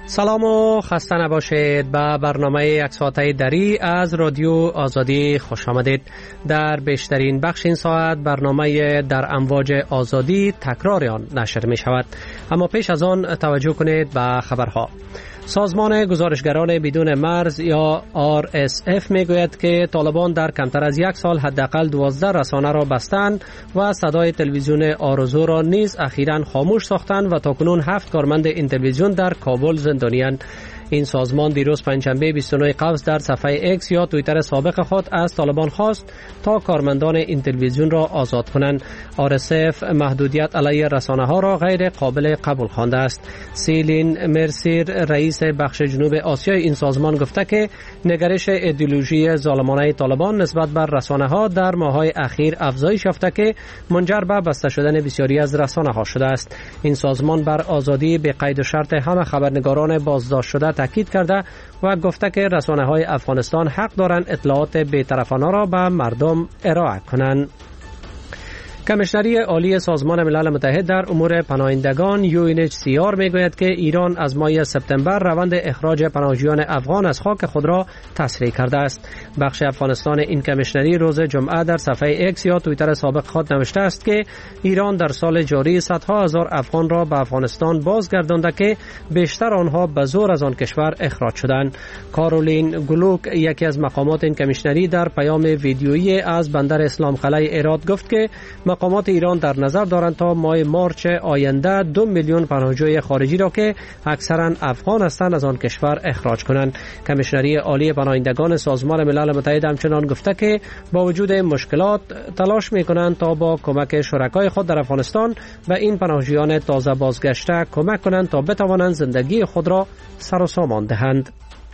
سلام و خسته نباشید. به برنامه یک ساعته دری از رادیو آزادی خوش آمدید. در بیشترین بخش این ساعت برنامه در امواج آزادی تکرار آن نشر می شود. اما پیش از آن توجه کنید به خبرها. سازمان گزارشگران بدون مرز یا RSF می گوید که طالبان در کمتر از یک سال حداقل 12 رسانه را بستند و صدای تلویزیون آرزو را نیز اخیراً خاموش ساختند و تاکنون 7 کارمند این تلویزیون در کابل زندانی‌اند. این سازمان دیروز پنجشنبه 29 قوس در صفحه ایکس یا توییتر سابق خود از طالبان خواست تا کارمندان این تلویزیون را آزاد کنند. RSF محدودیت علیه رسانه ها را غیر قابل قبول خوانده است. سیلین مرسیر رئیس بخش جنوب آسیای این سازمان گفته که نگرش ایدئولوژی ظالمانه طالبان نسبت بر رسانه ها در ماه‌های اخیر افزایش یافته که منجر به بسته شدن بسیاری از رسانه ها شده است. این سازمان بر آزادی به قید و شرط همه خبرنگاران بازداشت شده تاکید کرده و گفته که رسانه‌های افغانستان حق دارند اطلاعات بی‌طرفانه را به مردم ارائه کنند. کمیشنری عالی سازمان ملل متحد در امور پناهندگان UNHCR میگوید که ایران از ماه سپتامبر روند اخراج پناهجویان افغان از خاک خود را تسریع کرده است. بخش افغانستان این کمیشنری روز جمعه در صفحه ایکس یا توییتر سابق خود نوشته است که ایران در سال جاری صدها هزار افغان را به افغانستان بازگردانده که بیشتر آنها به زور از آن کشور اخراج شدند. کارولین گلوک یکی از مقامات این کمیشنری در پیام ویدیویی از بندر اسلام قلعه هرات گفت که مقامات ایران در نظر دارند تا ماه مارچ آینده 2 میلیون پناهجوی خارجی را که اکثرا افغان هستند از آن کشور اخراج کنند. کمیشنری عالی پناهندگان سازمان ملل متحد همچنان گفته که با وجود مشکلات تلاش می‌کنند تا با کمک شرکای خود در افغانستان به این پناهجویان تازه بازگشته کمک کنند تا بتوانند زندگی خود را سر و سامان دهند.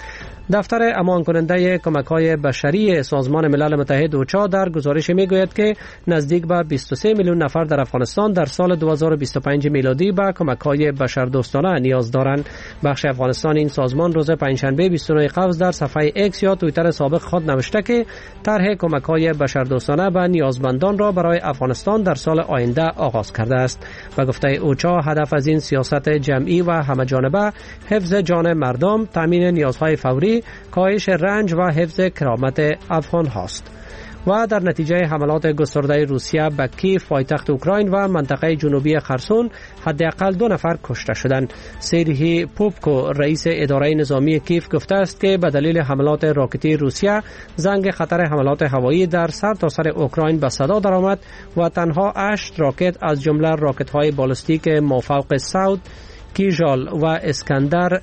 دفتر امان کننده کمک‌های بشری سازمان ملل متحد اوچا در گزارش میگوید که نزدیک به 23 میلیون نفر در افغانستان در سال 2025 میلادی به کمک‌های بشردوستانه نیاز دارند. بخش افغانستان این سازمان روز پنجشنبه 29 قوس در صفحه ایکس یا توییتر سابق خود نوشته که طرح کمک‌های بشردوستانه به نیازمندان را برای افغانستان در سال آینده آغاز کرده است. و گفته اوچا هدف از این سیاست جمعی و همه‌جانبه حفظ جان مردم، تامین نیازهای فوری، کاهش رنج و حفظ کرامت افغان هاست. و در نتیجه حملات گسترده روسیه به کیف پایتخت اوکراین و منطقه جنوبی خرسون حداقل 2 نفر کشته شدند. سرهی پوپکو رئیس اداره نظامی کیف گفته است که به دلیل حملات راکتی روسیه زنگ خطر حملات هوایی در سرتاسر اوکراین به صدا درآمد و تنها 8 راکت از جمله راکت‌های بالستیک مافوق سعود، کیژال و اسکندر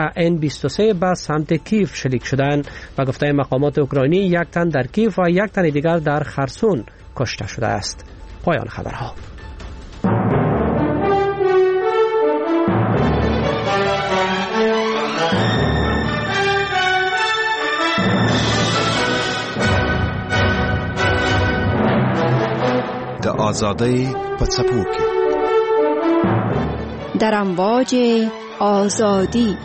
KN-23 به سمت کیف شلیک شدند و گفته مقامات اوکراینی 1 تن در کیف و 1 تن دیگر در خرسون کشته شده است. پایان خبرها. د آزادی په څپو کې در امواج آزادی.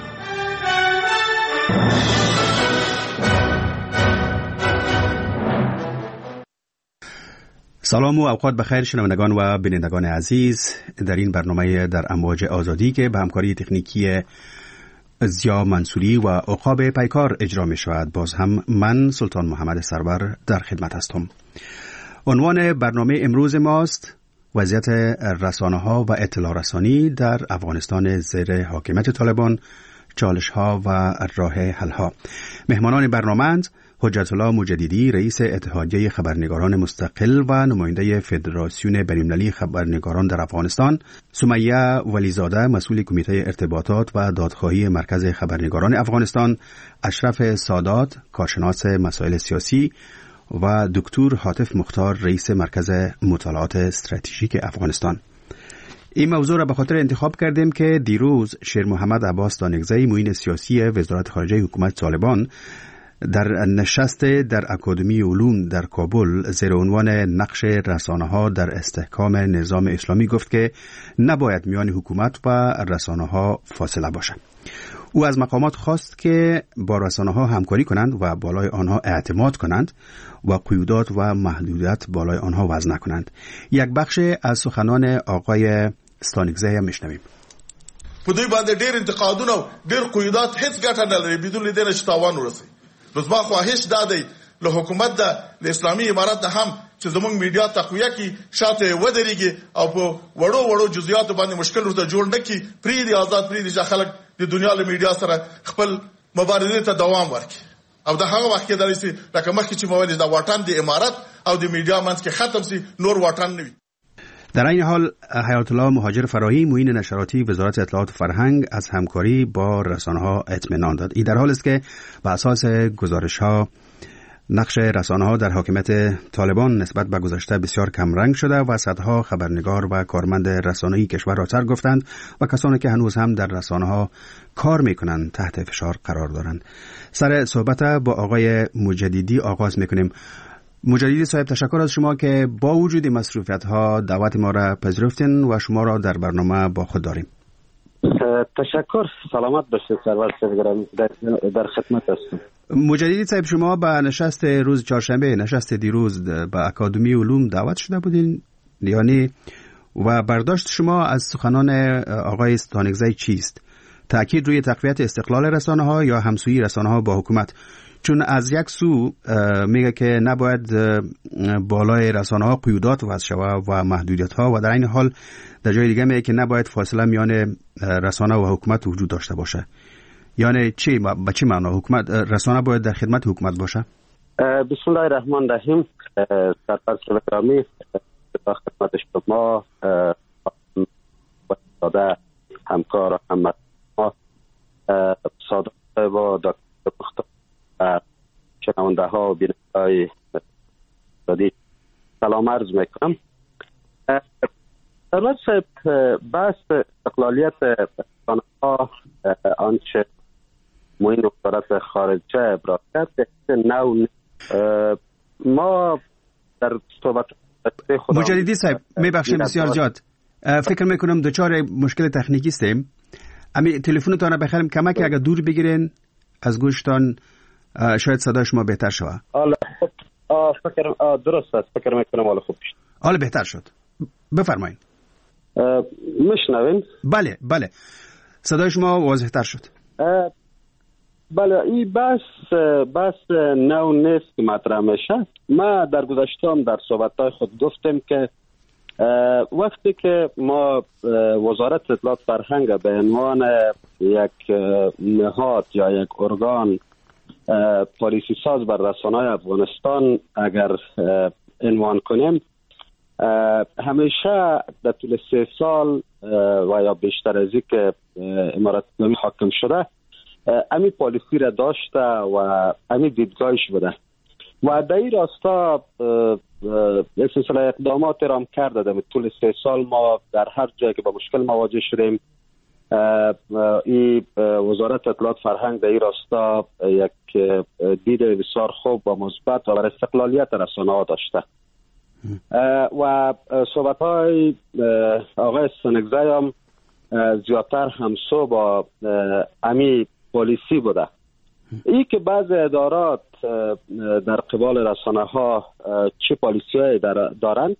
سلام و اوقات بخیر شنوندگان و بینندگان عزیز. در این برنامه در امواج آزادی که به همکاری تکنیکی زیا منصوری و عقاب پیکار اجرا می شود، باز هم من سلطان محمد سرور در خدمت هستم. عنوان برنامه امروز ماست وضعیت رسانه‌ها و اطلاع رسانی در افغانستان زیر حاکمیت طالبان، چالش‌ها و راه حل‌ها. مهمانان برنامه حجت الله مجددی رئیس اتحادیه خبرنگاران مستقل و نماینده فدراسیون بین‌المللی خبرنگاران در افغانستان، سمیه ولیزاده مسئول کمیته ارتباطات و دادخواهی مرکز خبرنگاران افغانستان، اشرف سادات کارشناس مسائل سیاسی و دکتر حاتف مختار رئیس مرکز مطالعات استراتژیک افغانستان. این موضوع را به خاطر انتخاب کردیم که دیروز شیر محمد عباس دانگزی معین سیاسی وزارت خارجه حکومت طالبان در نشست در اکادمی علوم در کابل زیر عنوان نقش رسانه‌ها در استحکام نظام اسلامی گفت که نباید میان حکومت و رسانه‌ها فاصله باشد. او از مقامات خواست که با رسانه‌ها همکاری کنند و بالای آنها اعتماد کنند و قیودات و محدودیت بالای آنها وضع نکنند. یک بخش از سخنان آقای استانگزی میشنویم. په دوی باندې ډېر انتقادونه او ډېر قیودات هیڅ ګټه نه لري بدون له دې نه چې تاوان ورسوي. نو زما خواهش دا دی له حکومت د اسلامي امارت نه هم چې زموږ میډیا تقویه کړي، شاته ودرېږي او په وړو جزئیاتو باندې مشکل ورته جوړ نه کړي، پرېږدي آزاد پرېږدي چې خلک د دنیا له میډیا سره خپل مبارزې ته دوام ورکړي. او د هغه وخت کې دا لسي لکه مخکې چې مو ویل دا واټن د امارت او د میډیا منځ کې ختم سي، نور واټن نه وي. در این حال حیات الله مهاجر فرایی معین نشراتی وزارت اطلاعات و فرهنگ از همکاری با رسانه‌ها اطمینان داد. این در حال است که بر اساس گزارش‌ها نقش رسانه‌ها در حاکمیت طالبان نسبت به گذشته بسیار کمرنگ شده و صدها خبرنگار و کارمند رسانه‌ای کشور را ترک گفتند و کسانی که هنوز هم در رسانه‌ها کار می‌کنند تحت فشار قرار دارند. سر صحبت با آقای مجددی آغاز می‌کنیم. مجددی صاحب، تشکر از شما که با وجود مصروفیت‌ها دعوت ما را پذیرفتین و شما را در برنامه با خود داریم. تشکر، سلامت باشید سرور صاحب، در خدمت هستم. مجددی صاحب، شما به نشست روز چهارشنبه، نشست دیروز به اکادمی علوم دعوت شده بودین، یعنی و برداشت شما از سخنان آقای ستانکزی چیست؟ تأکید روی تقویت استقلال رسانه‌ها یا همسویی رسانه‌ها با حکومت؟ چون از یک سو میگه که نباید بالای رسانه‌ها قیودات وضع شود و محدودیت‌ها و در این حال در جای دیگه میگه که نباید فاصله میان رسانه و حکومت وجود داشته باشه. یعنی چی؟ به چی معنا حکومت رسانه باید در خدمت حکومت باشه؟ بسم الله الرحمن الرحیم. سرپرست گرامی، در خدمت شما و همکار همت ما صادق و دکتر مختار شنونده ها و بیننده های دادی سلام عرض میکنم. سرور صاحب، بحث استقلالیت رسانه ها آنچه معین وزارت خارجه ابراز کرد نو ما در صحبت مجددی صاحب میبخشید بسیار زیاد فکر میکنم دچار مشکل تکنیکی هستیم. امی تلفنتون رو بخریم کمک اگه دور بگیرین از گوشتان شاید صدای شما بهتر شود. فکر درست است، فکر میکنم حالا خوب شد. حالا بهتر شد، بفرمایید. میشنوین؟ بله صدای شما واضح تر شد. بله، این بحث نو نیست که مطرح میشه. ما در گذشته هم در صحبت‌های خود گفتیم که وقتی که ما وزارت اطلاعات فرهنگ به عنوان یک نهاد یا یک ارگان پالیسی ساز بر رسانه‌های افغانستان اگر عنوان کنیم، همیشه در طول 3 سال و یا بیشتر از این که امارت اسلامی حاکم شده امی پالیسی را داشته و امی دیدگاهش بوده و در این راستا یک سلسله اقدامات را هم کرده. در طول 3 سال ما در هر جایی که با مشکل مواجه شدیم، این وزارت اطلاعات فرهنگ در این راستا یک دید بسیار خوب و مثبت و بر استقلالیت رسانه‌ها داشته و صحبت‌های آقای ستانکزی هم زیادتر همسو با امی پالیسی بوده. این که بعض ادارات در قبال رسانه‌ها چه پالیسی‌هایی دارند،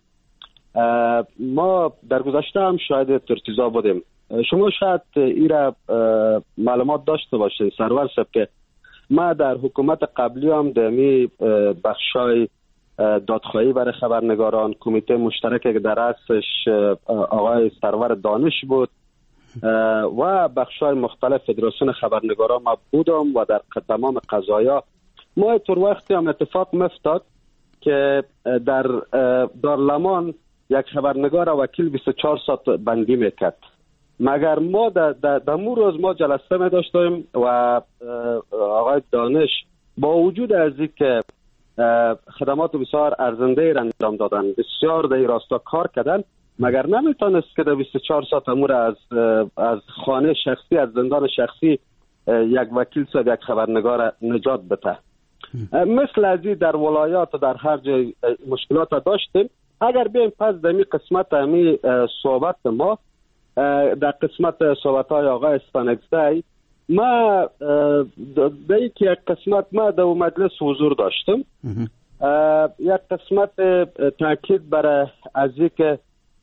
ما در گذشته هم شاهد ارتضا بودیم. شما شاید این را معلومات داشته باشید سرور صاحب که ما در حکومت قبلی هم دمی بخشای دادخواهی برای خبرنگاران، کمیته مشترک که در رأسش آقای سرور دانش بود و بخشای مختلف فدراسیون خبرنگاران ما بودم و در تمام قضایا ما اینطور وقتی هم اتفاق میفتاد که در دارلمان یک خبرنگار وکیل 24 ساعت بندی میکرد، مگر ما در مو روز ما جلسه می داشتیم و آقای دانش با وجود از این که خدمات بسیار ارزنده را انجام دادن، بسیار در این راستا کار کردن، مگر نمیتونست که در 24 ساعت امور از خانه شخصی، از زندان شخصی یک وکیل صاحب یک خبرنگار نجات بده. مثل از این در ولایات و در هر جای مشکلات داشتیم. اگر بیم پس در این قسمت امی صحبت ما در قسمت صحبت های آقای ستانکزی ما در یک قسمت ما در مجلس حضور داشتم. یک قسمت تاکید برای از که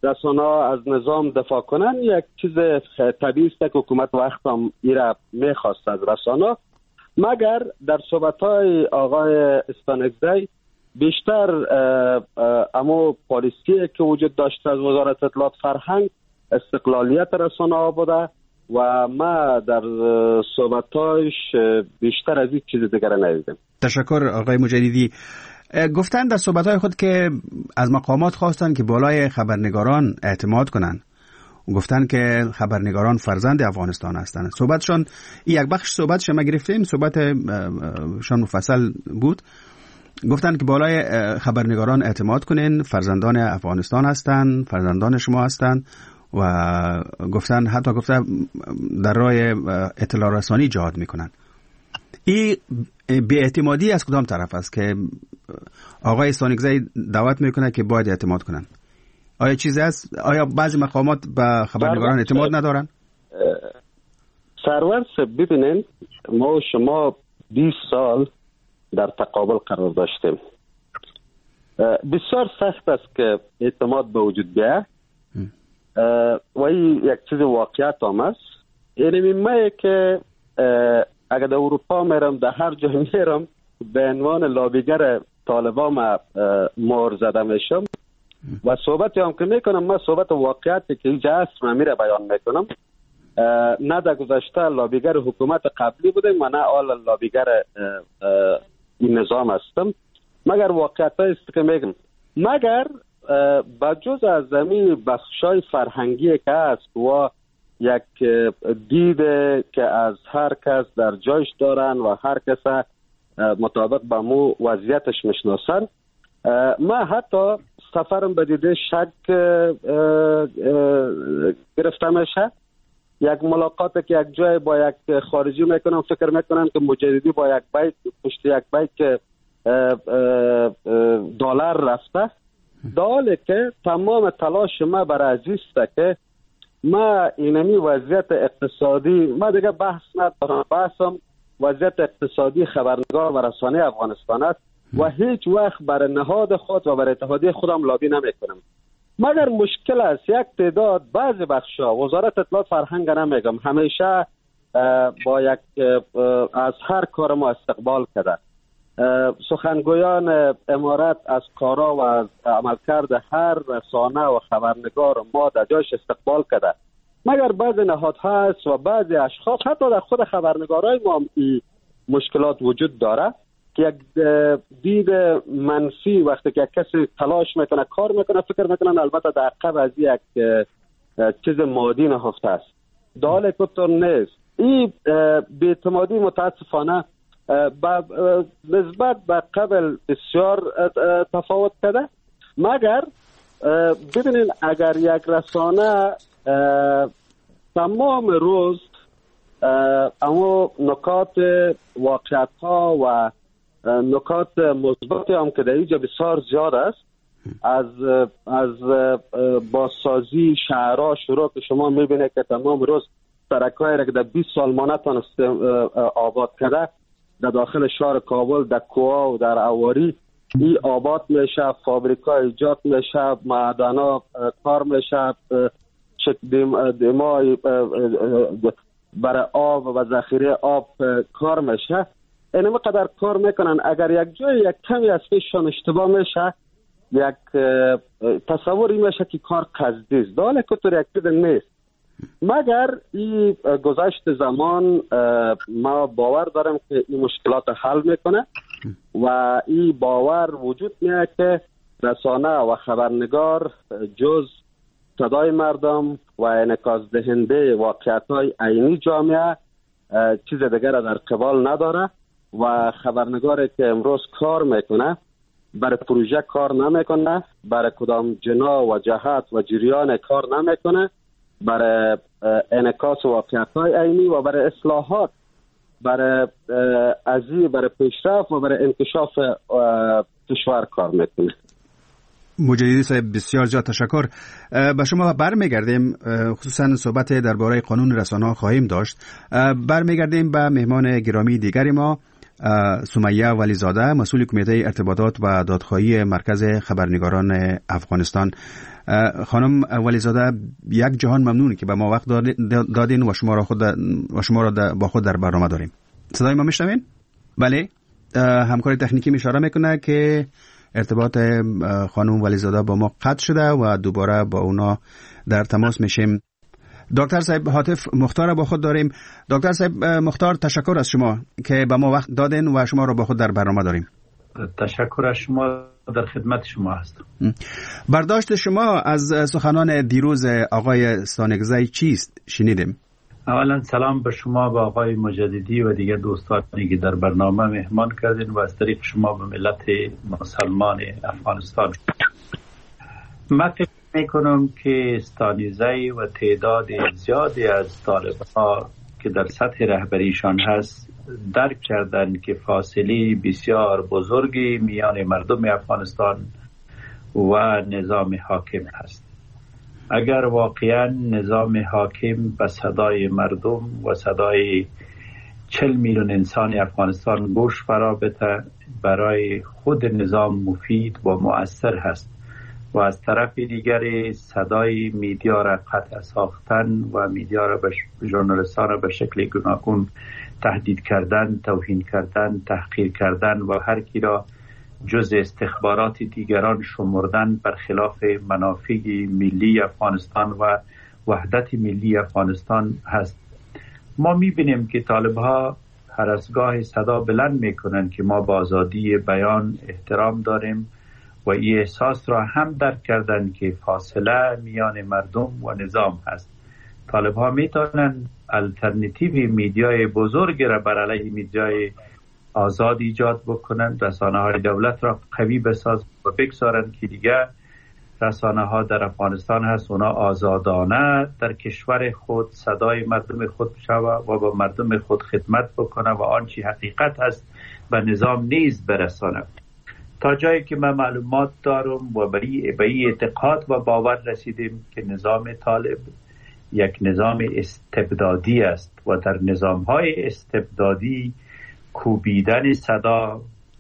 رسانه‌ها از نظام دفاع کنن یک چیز طبیعی است که حکومت وقت هم ایره میخواست از رسانه‌ها. مگر در صحبت‌های آقای استانکزی بیشتر اما پالیسی که وجود داشته از وزارت اطلاعات فرهنگ استقلالیت رسانه‌ها بوده و ما در صحبت‌هایش بیشتر از این چیز دیگر ندیدیم. تشکر آقای مجددی. گفتن در صحبت‌های خود که از مقامات خواستن که بالای خبرنگاران اعتماد کنن. گفتن که خبرنگاران فرزند افغانستان هستند. صحبتشون یک بخش صحبتش ما گرفتیم، صحبتشون مفصل بود. گفتن که بالای خبرنگاران اعتماد کنین، فرزندان افغانستان هستند، فرزندان شما هستند و حتی گفتن در راه اطلاع رسانی جهاد میکنن. این بی‌اعتمادی از کدام طرف است که آقای استانکزی دعوت میکنه که باید اعتماد کنن؟ آیا چیزی است؟ آیا بعضی مقامات به خبرنگاران اعتماد ندارن؟ سرور ببینین، ما و شما 20 سال در تقابل قرار داشتیم. بسیار سخت است که اعتماد به وجود بیاید و این یک چیز واقعیت هم است. یعنی من که اگر در اروپا میرم، در هر جا میرم، به عنوان لابیگر طالبان مهر زده میشم و صحبتی هم که میکنم، من صحبت واقعیتی که اینجا هست من میره بیان میکنم. نه در گذشته لابیگر حکومت قبلی بودیم و نه آل لابیگر این نظام هستم، مگر واقعیت است که میگم. مگر بجز از زمین بخشای فرهنگی که هست و یک دید که از هر کس در جایش دارن و هر کس مطابق با مو وضعیتش میشناسن، ما حتی سفرم به دیده شک گرفته میشه. یک ملاقات که یک جای با یک خارجی میکنم، فکر میکنم که مجددی با یک بیت پشت یک بیت که دلار رفته، در حالی که تمام تلاش ما برای ازیسته که ما اینمی وضعیت اقتصادی، ما دیگه بحث ندارم، بحثم وضعیت اقتصادی خبرنگار و رسانه افغانستان است و هیچ وقت برای نهاد خود و برای اتحادیه خودم لابی نمیکنم. مگر مشکل است یک تعداد بعضی بخشا، وزارت اطلاعات فرهنگ نمیگم، همیشه با یک از هر کار ما استقبال کرده. سخنگویان امارت از کارا و از عملکرد هر رسانه و خبرنگار ما در جایش استقبال کرده. مگر بعضی نهادها هست و بعضی اشخاص، حتی در خود خبرنگارای ما این مشکلات وجود داره که یک دید منفی وقتی که کسی تلاش میکنه، کار میکنه، فکر میکنن البته در عقب از یک چیز مادی نهفته است، در حالی که طور نیست. این بی‌اعتمادی متاسفانه نسبت به قبل بسیار تفاوت کرده. مگر ببینید اگر یک رسانه تمام روز اما نکات واقعیت ها و نکات مثبت هم که در اینجا بسیار زیاد است، از بازسازی شهرها شروع که شما میبینید که تمام روز سرکایی را که در 20 سال ما نتونست آباد کرده در داخل شهر کابل، در کوها و در اواری این آباد میشه، فابریکا ایجاد میشه، معدنا کار میشه، دمای برای آب و ذخیره آب کار میشه. اینم قدر کار میکنن. اگر یک جای یک کمی از پیششان اشتباه میشه، یک تصوری میشه که کار قصدی است، در حالی که طور یک چیز نیست. مگر این گذشت زمان ما باور دارم که این مشکلات حل میکنه و این باور وجود میاد که رسانه و خبرنگار جز صدای مردم و انعکاس دهنده واقعیت‌های عینی جامعه چیز دیگر در قبال نداره و خبرنگاری که امروز کار میکنه برای پروژه کار نمیکنه، برای کدام جنا و جهت و جریان کار نمیکنه، برای انعکاس واقعیت‌های عینی و برای اصلاحات، برای برای پیشرفت و برای انکشاف کشور کار میکنه. مجددی صاحب بسیار زیاد تشکر. به شما برمیگردیم، خصوصا صحبت درباره قانون رسانه‌ها خواهیم داشت. برمیگردیم به مهمان گرامی دیگری ما، سمیه ولیزاده، مسئول کمیته ارتباطات و دادخواهی مرکز خبرنگاران افغانستان. خانم ولیزاده، یک جهان ممنون که به ما وقت دادین و شما را با خود در برنامه داریم. صدای ما میشنوین؟ بله. همکار تکنیکی اشاره میکنه که ارتباط خانم ولیزاده با ما قطع شده و دوباره با اونا در تماس میشیم. دکتر صاحب هاتف مختار با خود داریم. دکتر صاحب مختار، تشکر از شما که به ما وقت دادین و شما را با خود در برنامه داریم. تشکر از شما، در خدمت شما هستم. برداشت شما از سخنان دیروز آقای ستانکزی چیست؟ شنیدیم. اولا سلام به شما، به آقای مجددی و دیگر دوستانی که در برنامه مهمان کردین و از طریق شما به ملت مسلمان افغانستان. من فکر میکنم که ستانکزی و تعداد زیادی از طالبان که در سطح رهبریشان هست درک کردن که فاصله بسیار بزرگی میان مردم افغانستان و نظام حاکم هست. اگر واقعا نظام حاکم به صدای مردم و صدای 40 میلیون انسان افغانستان گوش فرا بده، برای خود نظام مفید و مؤثر هست و از طرف دیگر صدای میدیا را قطع ساختن و میدیا را ژورنالیستان را به شکل گوناگون تهدید کردن، توهین کردن، تحقیر کردن و هر کی را جز استخبارات دیگران شمردن برخلاف منافع ملی افغانستان و وحدت ملی افغانستان هست. ما میبینیم که طالبها هر از گاه صدا بلند میکنن که ما با آزادی بیان احترام داریم و این احساس را هم درک کردن که فاصله میان مردم و نظام هست. طالبها میتونن الटरनेटिव میدیای بزرگ را بر علیه میدیای آزاد ایجاد بکنن، رسانه های دولت را قوی بسازن و بگذارن که دیگه رسانه ها در افغانستان هست، اونا آزادانه در کشور خود صدای مردم خود شود و با مردم خود خدمت بکنه و آنچه حقیقت هست به نظام نیز برسانه. تا جایی که من معلومات دارم و به این اعتقاد و باور رسیدیم که نظام طالب یک نظام استبدادی است و در نظام‌های استبدادی کوبیدن صدا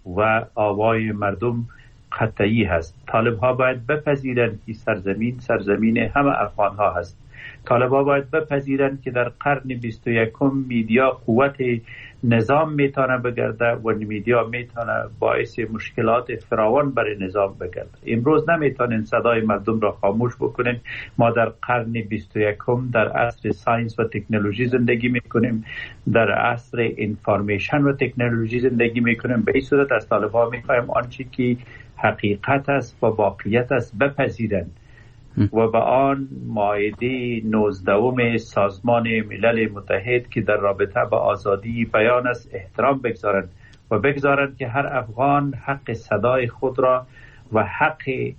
و آوای مردم قطعی هست. طالب‌ها باید بپذیرند که سرزمین همه افغان‌ها هست. طالب‌ها باید بپذیرند که در قرن 21 میدیا قوت نظام میتونه بگرده و میدیا میتونه باعث مشکلات فراوان برای نظام بگرده. امروز نمیتونن صدای مردم را خاموش بکنن. ما در قرن 21 در عصر ساینس و تکنولوژی زندگی میکنیم، در عصر انفارمیشن و تکنولوژی زندگی میکنیم. به این صورت از طالب‌ها میخوایم آنچه که حقیقت است و واقعیت است بپذیرند و به آن مائده 19 سازمان ملل متحد که در رابطه با آزادی بیان است احترام بگذارند و بگذارند که هر افغان حق صدای خود را و حق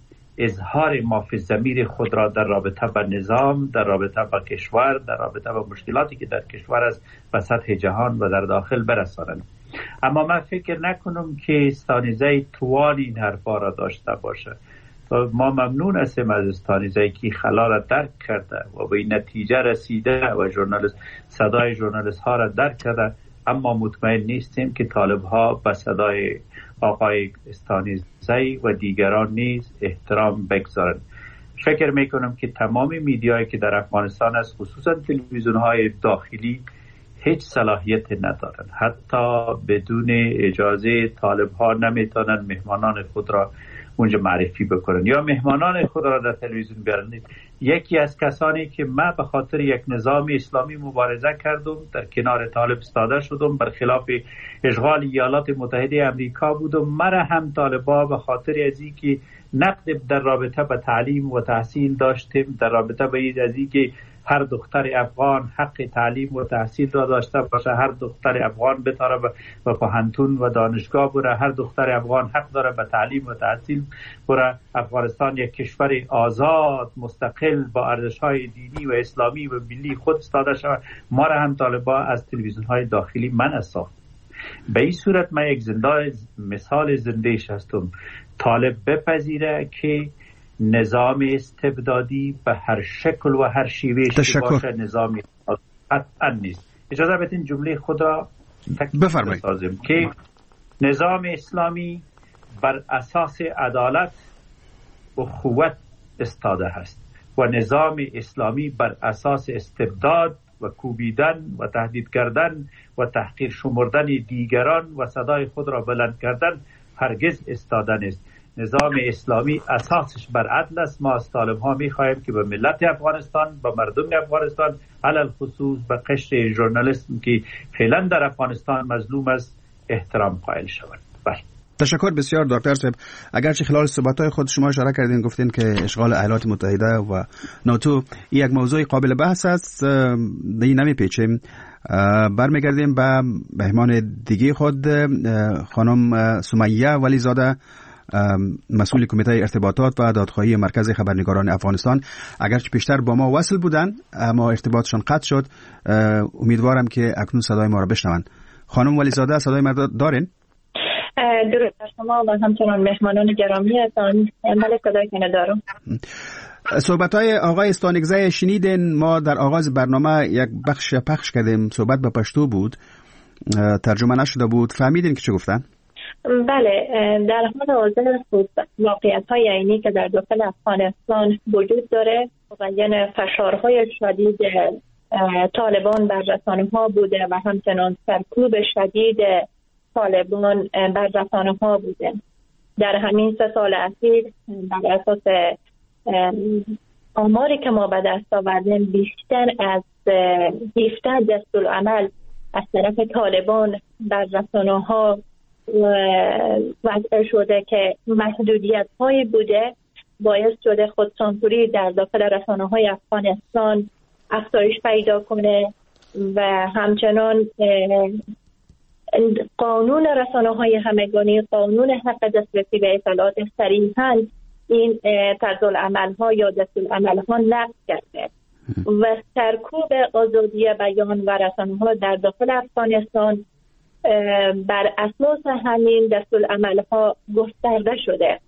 اظهار ما فی الضمیر خود را در رابطه با نظام، در رابطه با کشور، در رابطه با مشکلاتی که در کشور است به سطح جهان و در داخل برسانند. اما من فکر نکنم که ستانکزی توان این حرفا را داشته باشه. ما ممنون هستیم از ستانکزی که خلا را درک کرده و به این نتیجه رسیده و صدای ژورنالیست ها را درک کرده، اما مطمئن نیستیم که طالب ها به صدای آقای ستانکزی و دیگران نیز احترام بگذارند. فکر میکنم که تمام میدیایی که در افغانستان است، خصوصا تلویزیون های داخلی، هیچ صلاحیت ندارند. حتی بدون اجازه طالب ها نمیتونن مهمانان خود را اونجا معرفی بکنن یا مهمانان خود را در تلویزیون بیارن. یکی از کسانی که من به خاطر یک نظام اسلامی مبارزه کردم، در کنار طالب استاده شدم، برخلاف اشغال ایالات متحده امریکا بودم، مرا هم طالبا به خاطر از اینکه نقد در رابطه با تعلیم و تحصیل داشتیم، در رابطه با این که هر دختر افغان حق تعلیم و تحصیل را داشته باشه، هر دختر افغان بتاره به پوهنتون و دانشگاه بره، هر دختر افغان حق داره به تعلیم و تحصیل بره. افغانستان یک کشور آزاد مستقل با ارزش‌های دینی و اسلامی و ملی خود استاده شود. ما را هم طالبا از تلویزیون‌های داخلی منع ساخت. به این صورت من یک مثال زنده‌اش هستم. طالب بپذیره که نظام استبدادی به هر شکل و هر شیوهش باشه نظامی قطعا نیست. اجازه بدین جمله خود را بفرمایید. بسازیم که نظام اسلامی بر اساس عدالت و قوت استاده است و نظام اسلامی بر اساس استبداد و کوبیدن و تهدید کردن و تحقیر شمردن دیگران و صدای خود را بلند کردن هرگز استاده نیست. نظام اسلامی اساسش بر عدل است. ما از طالب‌ها می‌خواهیم که به ملت افغانستان، به مردم افغانستان، علل خصوص به قشر ژورنالیسم که فعلا در افغانستان مظلوم است، احترام قائل شوند. بله. تشکر بسیار دکتر صاحب. اگرچه خلال صحبت‌های خود شما اشاره کردین، گفتین که اشغال ایالات متحده و ناتو یک موضوع قابل بحث است، دی نمیپیچیم. برمیگردیم به مهمان دیگه خود، خانم سمیه ولیزاده، مسئول کمیته ارتباطات و دادخواهی مرکز خبرنگاران افغانستان. اگرچه پیشتر با ما وصل بودن اما ارتباطشان قطع شد، امیدوارم که اکنون صدای ما را بشنون. خانم ولیزاده، صدای ما دارین؟ درود بر شما و همچنان مهمانان گرامی هستند. بله، صدای کنه دارم. صحبت‌های آقای استانگزی شنیدین. ما در آغاز برنامه یک بخش پخش کردیم، صحبت به پشتو بود، ترجمه نشده بود. فهمیدین که چه گفتن؟ بله، در حال حاضر واقعیت‌های عینی که در داخل افغانستان وجود داره و یعنی فشارهای شدید طالبان بر رسانه‌ها بوده و همچنان سرکوب شدید طالبان بر رسانه‌ها بوده. در همین 3 سال اخیر بر اساس آماری که ما به دست آوردیم، بیشتر از 17 دستورالعمل از طرف طالبان بر رسانه‌ها وضع شده که محدودیت‌هایی بوده باعث شده خودسانسوری در داخل رسانه‌های افغانستان افزایش پیدا کنه و همچنان قانون رسانه‌های همگانی، قانون حق دسترسی به اطلاعات صریحاً این طرزالعمل‌ها یا دستورالعمل‌ها نقض کرده و سرکوب آزادی بیان و رسانه‌ها در داخل افغانستان بر اساس همین دستورالعمل‌ها گسترده شده.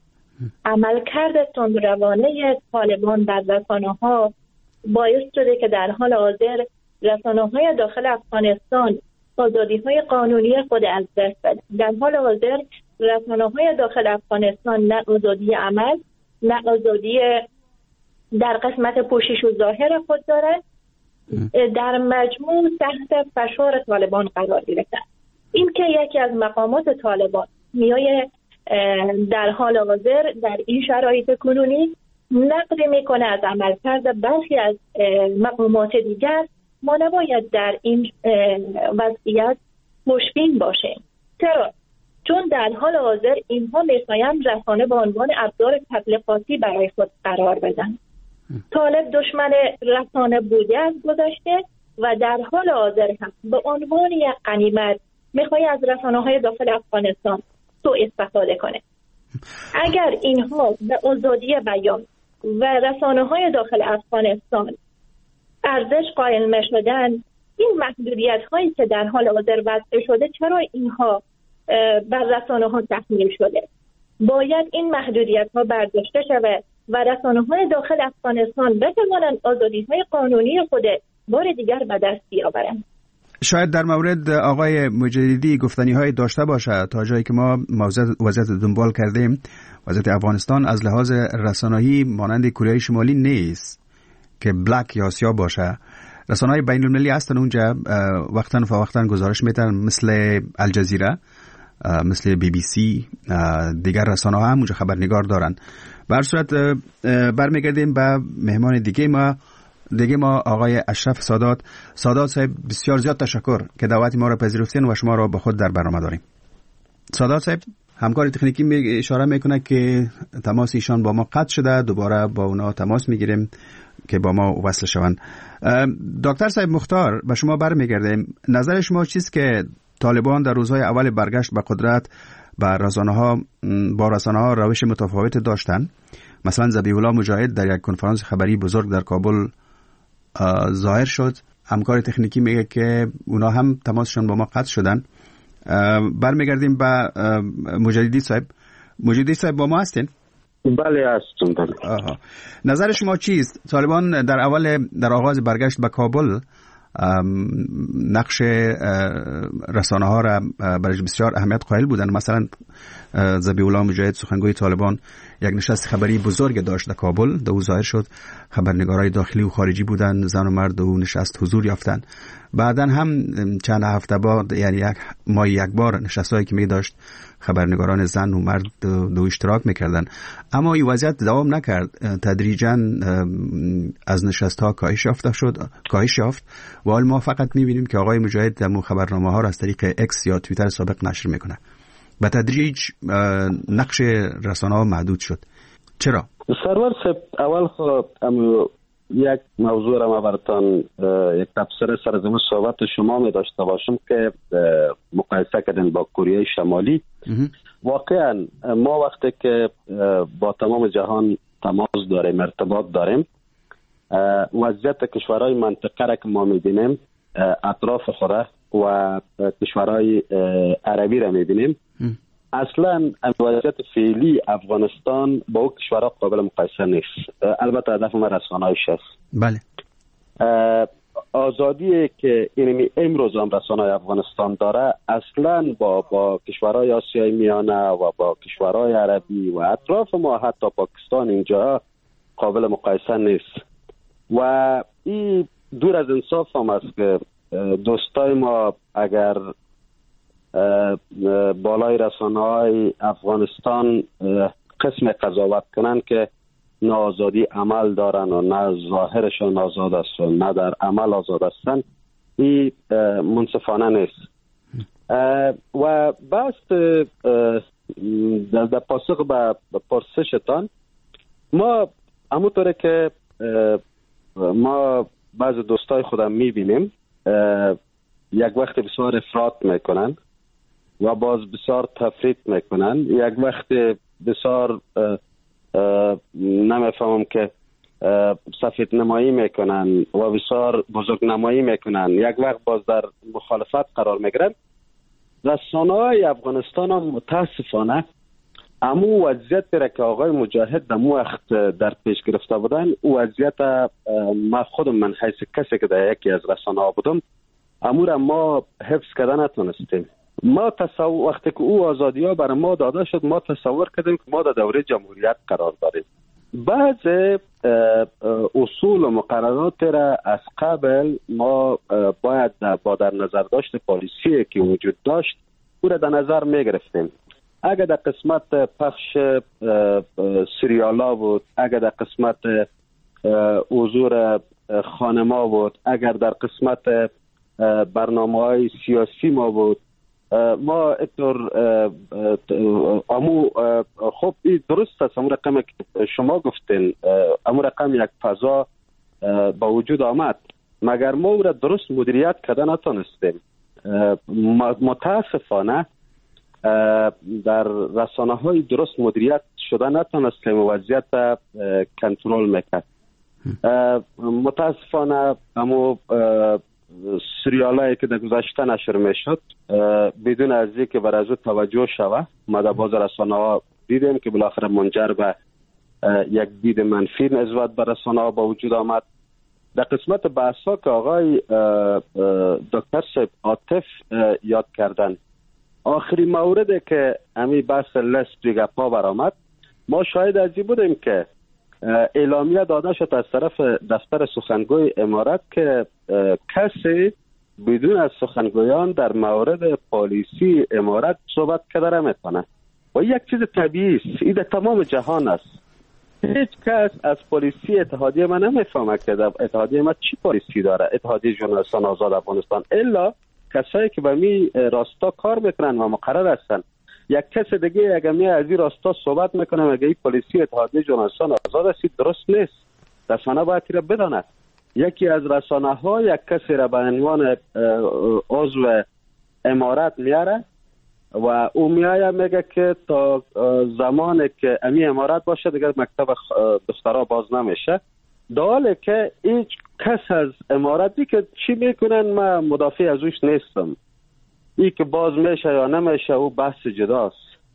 عملکرد تندروانه طالبان بر رسانه‌ها باعث شده که در حال حاضر رسانه‌های داخل افغانستان آزادی‌های قانونی خود از دست بده. در حال حاضر رسانه‌های داخل افغانستان نه آزادی عمل، نه آزادی در قسمت پوشش و ظاهر خود دارد، در مجموع تحت فشار طالبان قرار گرفتند. این که یکی از مقامات طالبان میای در حال حاضر در این شرایط کنونی نقد میکنه از عملکرد برخی از مقامات دیگر، ما نباید در این وضعیت خوشبین باشیم. چرا؟ چون در حال حاضر اینها میخواهند رسانه به عنوان ابزار تبلیغاتی برای خود قرار بدن. طالب دشمن رسانه بوده از گذشته و در حال حاضر هم به عنوان یک غنیمت میخواد از رسانه‌های داخل افغانستان سوء استفاده کنه. اگر اینها به آزادی بیان و رسانه‌های داخل افغانستان ارزش قائل نشدن، این محدودیت‌هایی که در حال حاضر وضع شده چرا اینها بر رسانه‌ها تحمیل شده؟ باید این محدودیت‌ها برداشته شود و رسانه‌های داخل افغانستان بتوانند آزادی‌های قانونی خود بار دیگر به دست بیاورند. شاید در مورد آقای مجددی گفتنی‌های داشته باشه. تا جایی که ما وضعیت دنبال کردیم، وضعیت افغانستان از لحاظ رسانه‌ای مانند کره شمالی نیست که بلک یا سیاه باشه. رسانه‌های بین‌المللی هستن اونجا، وقتاً فوقتاً گزارش میدن، مثل الجزیره، مثل BBC، دیگر رسانه‌ها هم اونجا خبرنگار دارن. به هر صورت برمیگردیم به مهمان دیگه ما آقای اشرف سادات صاحب. بسیار زیاد تشکر که دعوت ما را پذیرفتین و شما را به خود در برنامه داریم. سادات صاحب، همکار تکنیکی اشاره میکنه که تماس ایشان با ما قطع شده، دوباره با اونا تماس میگیریم که با ما وصل شوند. دکتر صاحب مختار، به شما برمیگردیم. نظر شما چیست که طالبان در روزهای اول برگشت به قدرت با رسانه‌ها روش متفاوت داشتن؟ مثلا ذبیح الله مجاهد در یک کنفرانس خبری بزرگ در کابل ظاهر شد. همکار تکنیکی میگه که اونا هم تماسشون با ما قطع شدن. برمیگردیم به مجددی صاحب. مجددی صاحب با ما هستین؟ بله هستم. نظر شما چیست؟ طالبان در آغاز برگشت به کابل نقش رسانه ها را برای بسیار اهمیت قائل بودن. مثلا ذبیح الله مجاهد سخنگوی طالبان یک نشست خبری بزرگ داشت در کابل، در او ظاهر شد خبرنگارای داخلی و خارجی بودن، زن و مرد او نشست حضور یافتن. بعدا هم چند هفته بعد، یعنی یک ماه یک بار، نشستایی که می داشت خبرنگاران زن و مرد دو اشتراک میکردن. اما این وضعیت دوام نکرد، تدریجا از نشست ها کاهش یافت و حال ما فقط میبینیم که آقای مجاهد دمو خبرنامه ها را از طریق اکس یا توییتر سابق نشر میکنه. به تدریج نقش رسانه ها محدود شد. چرا؟ سرور صاحب، اول یک موضوع را ما براتان یک تبصره سرزمین صحبت شما می داشته باشم که مقایسه کردن با کره شمالی. واقعا ما وقتی که با تمام جهان تماس داریم، ارتباط داریم، وضعیت کشورهای منطقه را که ما می بینیم، اطراف خوره و کشورهای عربی را می بینیم، اصلا وضعیت فعلی افغانستان با او کشورها قابل مقایسه نیست. البته هدف ما رسانه‌ایش است. بله. آزادی که امروز هم رسانه‌های افغانستان داره اصلا با کشورهای آسیای میانه و با کشورهای عربی و اطراف ما، حتی پاکستان، اینجا قابل مقایسه نیست. و این دور از انصاف هم است که دوستای ما اگر بالای رسانه‌های افغانستان قسم قضاوت کنن که نه آزادی عمل دارن و نه ظاهرشان آزاد است و نه در عمل آزاد هستن، این منصفانه نیست. و بس در پاسخ به پرسشتان، ما همونطوره که ما بعض دوستای خودم میبینیم یک وقت بسیار افراط میکنن و باز بسیار تفریط میکنن، یک وقت بسیار نمیفهمم که سفید نمایی میکنن و بسیار بزرگ نمایی میکنن، یک وقت باز در مخالفت قرار میگیرن. رسانه‌های افغانستان هم متاسفانه امو وضعیت را که آقای مجاهد در وقت در پیش گرفته بودن، وضعیت ما خودم من حیث کسی که در یکی از رسانه‌ها بودم امو را ما حفظ کردن نتونستیم. ما وقتی که او آزادی ها برای ما داده شد، ما تصور کردیم که ما در دوره جمهوریت قرار داریم. بعض اصول و مقررات را از قبل ما باید با در نظر داشت پالیسی که وجود داشت او را در نظر می گرفتیم. اگر در قسمت پخش سریالا بود، اگر در قسمت حضور خانما بود، اگر در قسمت برنامه‌های سیاسی ما بود، ما اتور خب این درست است. امو رقم که شما گفتین، امو رقم یک فضا با وجود آمد، مگر ما او را درست مدیریت کردن نتونستیم. متاسفانه در رسانه های درست مدیریت شده نتونستیم و وضعیت کنترل میکرد. متاسفانه امو سریالایی که در گذشته نشر میشد بدون از اینکه بر از او توجه شود، ما در باز رسانه ها دیدیم که بالاخره منجر به یک دید منفی نسبت به رسانه ها با وجود آمد. در قسمت بحث ها که آقای دکتر صاحب عاطف یاد کردن، آخری مورد که امی بحث لست دیگه پا برآمد، ما شاهد از این بودیم که اعلامیه داده شد از طرف دفتر سخنگوی امارات که کسی بدون از سخنگویان در مورد پالیسی امارات صحبت کرده نمیتونه. و یک چیز طبیعی است، این در تمام جهان است. هیچ کس از پالیسی اتحادیه ما نمیفهمه که اتحادیه ما چی پالیسی داره، اتحادیه ژورنالیستان آزاد افغانستان، الا کسایی که به می راستا کار میکنن و مقرر هستن. یک کس دیگه اگر می از این راستا صحبت میکنه مگه این پالیسی اتحادیه ژورنالیستان آزاد است؟ درست نیست. رسانه باید را بداند. یکی از رسانه ها یک کسی را به عنوان عضو امارات میاره و او میایه میگه که تا زمانی که امی امارات باشه دیگر مکتب دخترها باز نمیشه، در حالی که هیچ کس از اماراتی که چی میکنن من مدافع ازش نیستم. ای که باز میشه یا نمیشه او بحث جداست.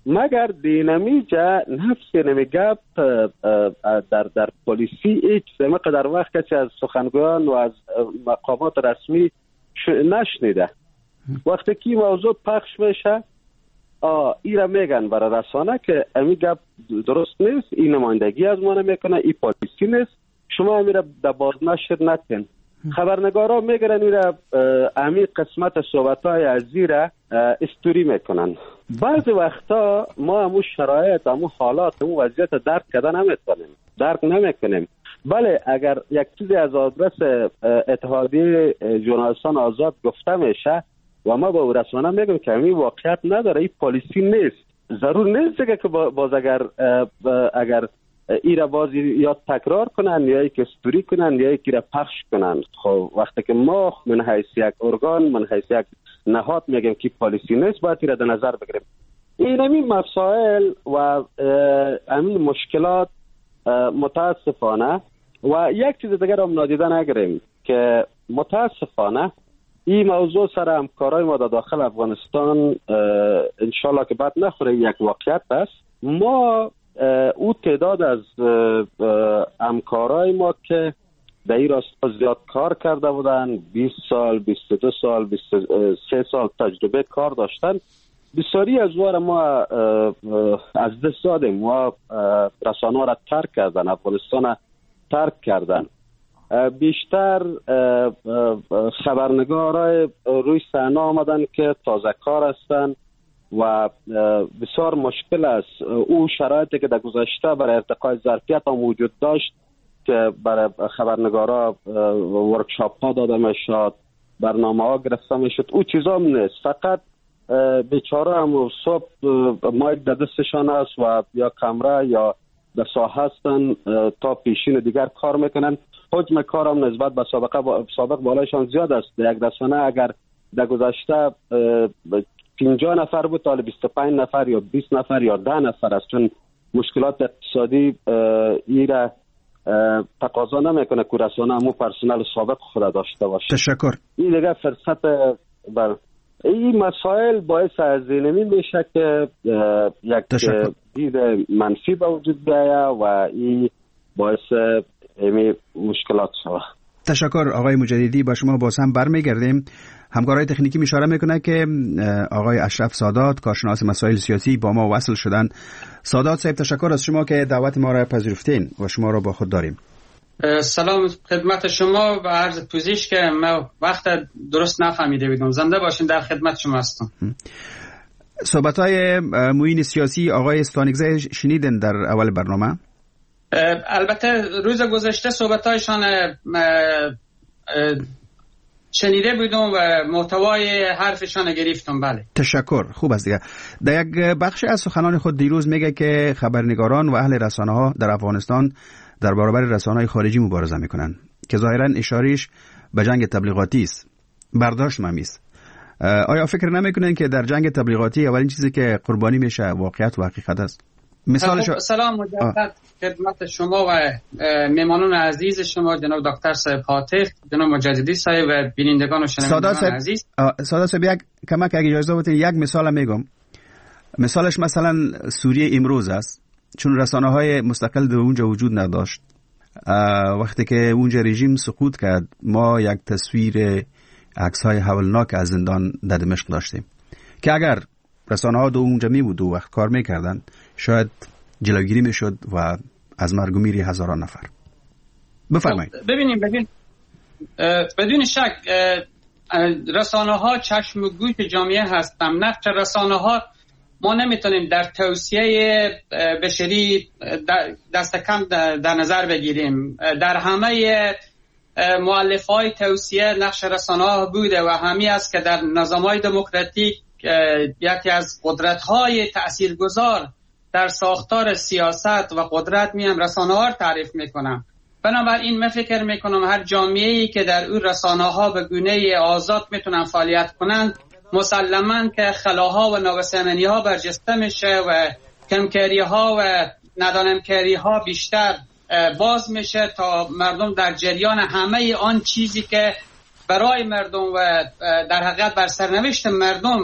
مگر دینمی جا نفس نمی گپ در پلیسی ایچ مقدر وقت که از سخنگویان و از مقامات رسمی نشنیده. وقتی که موضوع پخش میشه ایرا میگن برای رسانه که امی گپ درست نیست، این نمایندگی از ما نمیکنه، این پلیسی نیست، شما امی را در بازنشر نتین. خبرنگارا میگرن ایرا امی قسمت صحبتهای ازی را استوری میکنن. بعضی وقتا ما همون شرایط، همون حالات، همون وضعیت درک درک نمیکنیم. بله اگر یک چیزی از آدرس اتحادیه ژورنالیستان آزاد گفته میشه و ما با رسانه میگم که همین واقعیت نداره، این پلیسی نیست، ضرور نیست که باز اگر ایرا باز یا تکرار کنن یا یک استوری کنن یا یک را پخش کنن. خب وقتی که ما من حیث یک ارگان، من حیث یک نهاد میگم که پلیسی نیست، باید ایرا در نظر بگیریم. این مسائل و همین مشکلات متاسفانه و یک چیز دیگر هم نادیده نگیریم که متاسفانه این موضوع سر همکارای ما در داخل افغانستان انشالله که بعد نخوره یک واقعیت است. ما او تعداد از همکارای ما که در این راستا زیاد کار کرده بودن، 20 سال، 22 سال، 23 سال تجربه کار داشتن، بسیاری از وار ما از دست دادیم و رسانه را ترک کردن، افغانستان ترک کردن. بیشتر خبرنگارای روی صحنه آمدن که تازه کار هستند و بسیار مشکل است. او شرایطی که در گذشته برای ارتقای ظرفیت هم وجود داشت که برای خبرنگارا ورکشاپ ها داده میشد، برنامه ها گرفته میشد، او چیزا هم نیست. فقط بیچاره هم صبح مایک در دستشان است و یا کامرا یا در ساحه هستن تا پیشین دیگر کار میکنن. حجم کارم نسبت به سابق بالایشان زیاد است. یک رسانه اگر در گذشته 50 نفر بود تا 25 نفر یا 20 نفر یا 10 نفر است، چون مشکلات اقتصادی ایره تقاضا نمیکنه که رسانه همون پرسنل سابق خود داشته باشه. تشکر. این دیگه فرصت بر این مسائل باعث از اینمی میشه که یک دید منفی به وجود بیاید و این باعث امی مشکلات شود. تشکر آقای مجددی. با شما باز هم برمیگردیم. همکارای تکنیکی اشاره میکنه که آقای اشرف سادات کارشناس مسائل سیاسی با ما وصل شدن. سادات صاحب تشکر از شما که دعوت ما را پذیرفتین و شما را با خود داریم. سلام خدمت شما و عرض پوزش که ما وقت درست نفهمیده بودم. زنده باشین، در خدمت شما هستم. صحبت‌های معین سیاسی آقای استانگزه شنیدن در اول برنامه؟ البته روز گذشته صحبت‌هایشان شنیده بودم و محتوای حرفشان گرفتم. بله تشکر. خوب است دیگه. در یک بخش از سخنان خود دیروز میگه که خبرنگاران و اهل رسانه‌ها در افغانستان در برابر رسانه‌های خارجی مبارزه میکنن که ظاهراً اشارهش به جنگ تبلیغاتی است. برداشت ممیز. آیا فکر نمیکنن که در جنگ تبلیغاتی اولین چیزی که قربانی میشه واقعیت و حقیقت است؟ سلام مجدد خدمت شما و مهمانان عزیز شما، جناب دکتر صاحب حاتف، جناب مجددی صاحب و بینندگان و شنوندگان عزیز. سادات صاحب یک کمک اگه اجازه بدید یک مثال میگم. مثالش مثلا سوریه امروز است، چون رسانه‌های مستقل در اونجا وجود نداشت. وقتی که اونجا رژیم سقوط کرد ما یک تصویر عکس‌های هولناک از زندان در دمشق داشتیم که اگر رسانه‌ها دو اونجا می بود و وقت کار می‌کردن شاید جلوگیری می‌شد و از مرگ و میر هزاران نفر. بفرمایید. ببینیم بدون شک رسانه‌ها چشم و گوش جامعه هستند. نقش رسانه‌ها ما نمیتونیم در توصیه بشری دست کم در نظر بگیریم. در همه مؤلفه‌های توصیه نقش رسانه‌ها بوده و همین است که در نظام‌های دموکراتیک یکی از قدرت‌های تأثیرگذار در ساختار سیاست و قدرت میام رسانه‌ها رو تعریف میکنم. بنابراین من فکر میکنم هر جامعه‌ای که در اون رسانه‌ها به گونه آزاد میتونن فعالیت کنن مسلماً که خلاها و نابسامانی‌ها برجسته میشه و کمکاری‌ها و ندانمکاری‌ها بیشتر باز میشه تا مردم در جریان همه آن چیزی که برای مردم و در حقیقت بر سرنوشت مردم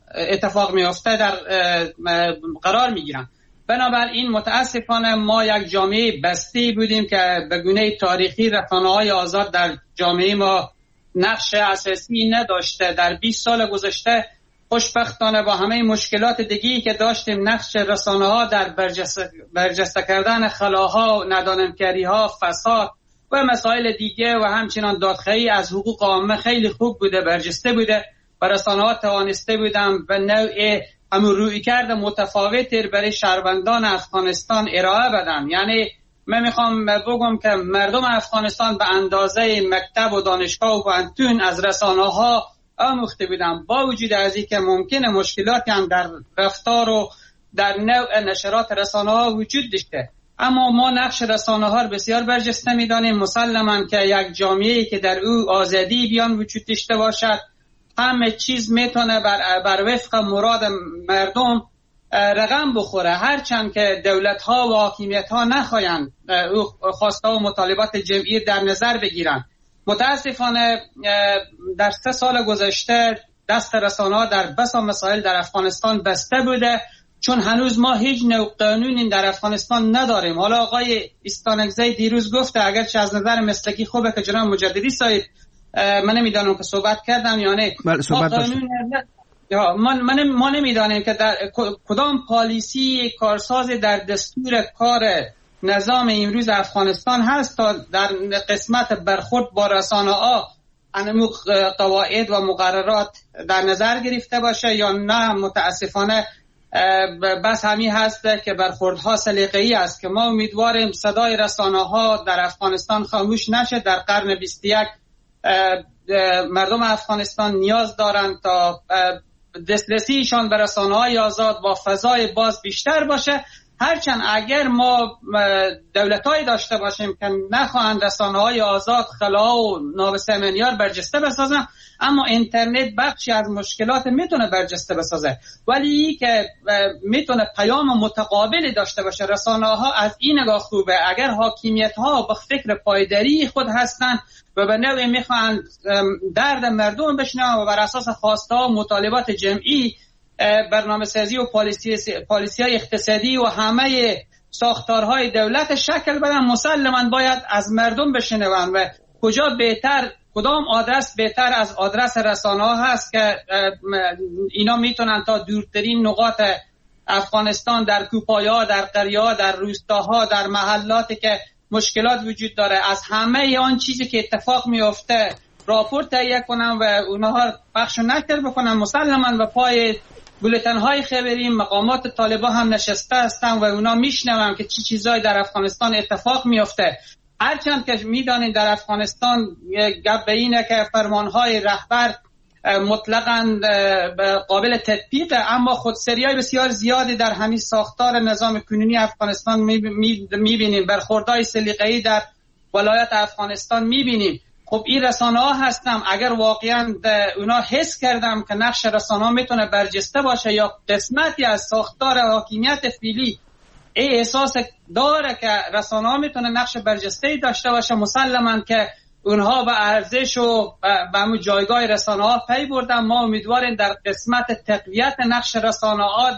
اتفاق میفته در قرار میگیرن. بنابراین متاسفانه ما یک جامعه بسته بودیم که به گونه تاریخی رسانه‌های آزاد در جامعه ما نقش اساسی نداشته. در 20 سال گذشته خوشبختانه با همه مشکلات دیگه‌ای که داشتیم نقش رسانه‌ها در برجسته کردن خلاها، ندانمکاری‌ها، فساد و مسائل دیگه و همچنان دادخواهی از حقوق عامه خیلی خوب بوده، برجسته بوده و رسانه‌ها توانسته بودن به نوع همون رویکرد متفاوتی برای شهروندان افغانستان ارائه بدن. یعنی من میخوام بگم که مردم افغانستان به اندازه مکتب و دانشگاه و پانتون از رسانه‌ها آموخته بودن، با وجود از اینکه ممکنه مشکلاتی هم در رفتار و در نوع نشرات رسانه‌ها وجود داشته، اما ما نقش رسانه‌ها رو بسیار برجسته می‌دانیم. مسلماً که یک جامعه‌ای که در او آزادی بیان وجود داشته باشد، همه چیز میتونه بر وفق مراد مردم رقم بخوره، هرچند که دولت‌ها و حاکمیت‌ها نخواهند او خواسته و مطالبات جمعی در نظر بگیرند. متاسفانه در 3 سال گذشته دست رسانه‌ها در بسا مسائل در افغانستان بسته بوده، چون هنوز ما هیچ نوع قانونی در افغانستان نداریم. حالا آقای استانکزی دیروز گفته، اگرچه از نظر مسلکی خوبه که جناب مجددی صاحب من نمیدانم که صحبت کردم یا نه، ما نمیدانیم که در کدام پالیسی کارساز در دستور کار نظام امروز افغانستان هست تا در قسمت برخورد با رسانه‌ها انمو قواعد و مقررات در نظر گرفته باشه یا نه. متاسفانه بس همین هست که برخوردها سلیقه‌ای است که ما امیدواریم صدای رسانه‌ها در افغانستان خاموش نشه. در قرن 21 مردم افغانستان نیاز دارند تا دسترسیشان به رسانه‌های آزاد با فضای باز بیشتر باشه، هرچند اگر ما دولت‌های داشته باشیم که نخواهند رسانه‌های آزاد خلا و نابسامانیار برجسته بسازن، اما اینترنت بخشی از مشکلات میتونه برجسته بسازه، ولی که میتونه پیام متقابلی داشته باشه. رسانه‌ها از این نگاه خوبه، اگر حاکمیت‌ها به فکر پایداری خود هستن و به نوعی میخوان درد مردم بشنون و بر اساس خواسته و مطالبات جمعی برنامه سازی و پالیسی‌های اقتصادی و همه ساختارهای دولت شکل بدن، مسلماً باید از مردم بشنون و کجا بهتر، کدام آدرس بهتر از آدرس رسانه‌ها هست که اینا میتونن تا دورترین نقاط افغانستان، در کوپایه‌ها، در قریه‌ها، در روستاها، در محلاتی که مشکلات وجود داره، از همه آن چیزی که اتفاق میفته راپورت تهیه کنن و اونها بخشو نشر بکنن. مسلماً و پای بولتن‌های خبری مقامات طالبان هم نشسته هستن و اونا میشنون که چی چیزایی در افغانستان اتفاق میفته. هرچند که میدانید در افغانستان گپ به اینه که فرمانهای رهبر مطلقاً قابل تطبیقه، اما خودسری‌های بسیار زیادی در همین ساختار نظام کنونی افغانستان میبینیم، برخوردهای سلیقه‌ای در ولایت افغانستان میبینیم. خب این رسانه‌ها هستم، اگر واقعاً اونا حس کردم که نقش رسانه‌ها میتونه برجسته باشه یا قسمتی از ساختار حاکمیت فعلی احساس داره که رسانه‌ها میتونه نقش برجسته‌ای داشته باشه، مسلماً که اونها به ارزش و به همون جایگاه رسانه‌ها پی بردن. ما امیدواریم در قسمت تقویت نقش رسانه‌ها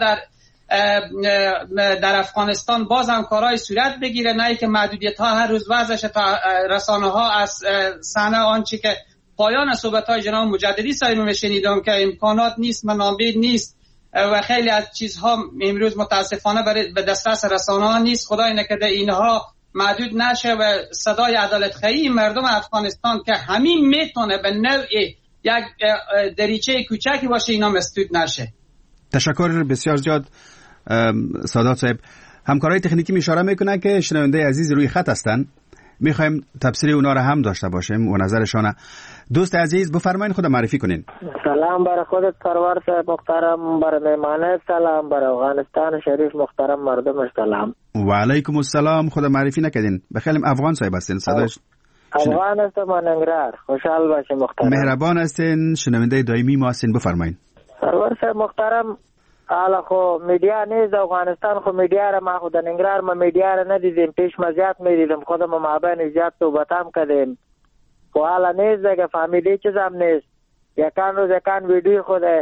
در افغانستان باز هم کارهای صورت بگیره، نه که محدودیت‌ها هر روز وضعش تا رسانه‌ها از صحنه آنچه که پایان صحبت‌های جناب مجددی صاحب می‌شنیدم که امکانات نیست، منابع نیست و خیلی از چیزها امروز متاسفانه به دسترس رسانه‌ها نیست. خدای نکرده اینها محدود نشه و صدای عدالت‌خواهی مردم افغانستان که همین میتونه به نوعی یک دریچه کوچکی باشه اینا مسدود نشه. تشکر بسیار زیاد سادات صاحب. همکارای تکنیکی اشاره میکنن که شنونده عزیز روی خط هستن، میخوایم تفسیر اونا را هم داشته باشیم و نظرشان. دوست عزیز بفرمایید خود معرفی کنین. سلام برای خودت پرور صاحب محترم، برای مهمانه سلام، برای افغانستان شریف محترم مردمش سلام. و علیکم السلام. خود معرفی نکردین. بخیرم افغان صاحب هستین صداش؟ افغان هستم من انگرار. خوشحال باشی محترم. مهربان هستین، شنونده دائمی ما هستین، بفرمایید. پرور صاحب محترم، حالا خو میدیا نیست افغانستان، خو میدیا را ما خود انگرار ما میدیا را ندیدیم، پیش مزیات میدیدیم، خودم ما بین زیاد صحبتام کردیم، خو حالا نیست دیگه، فهمیدی چیز هم نیست. یکان روز یکان ویدیو خود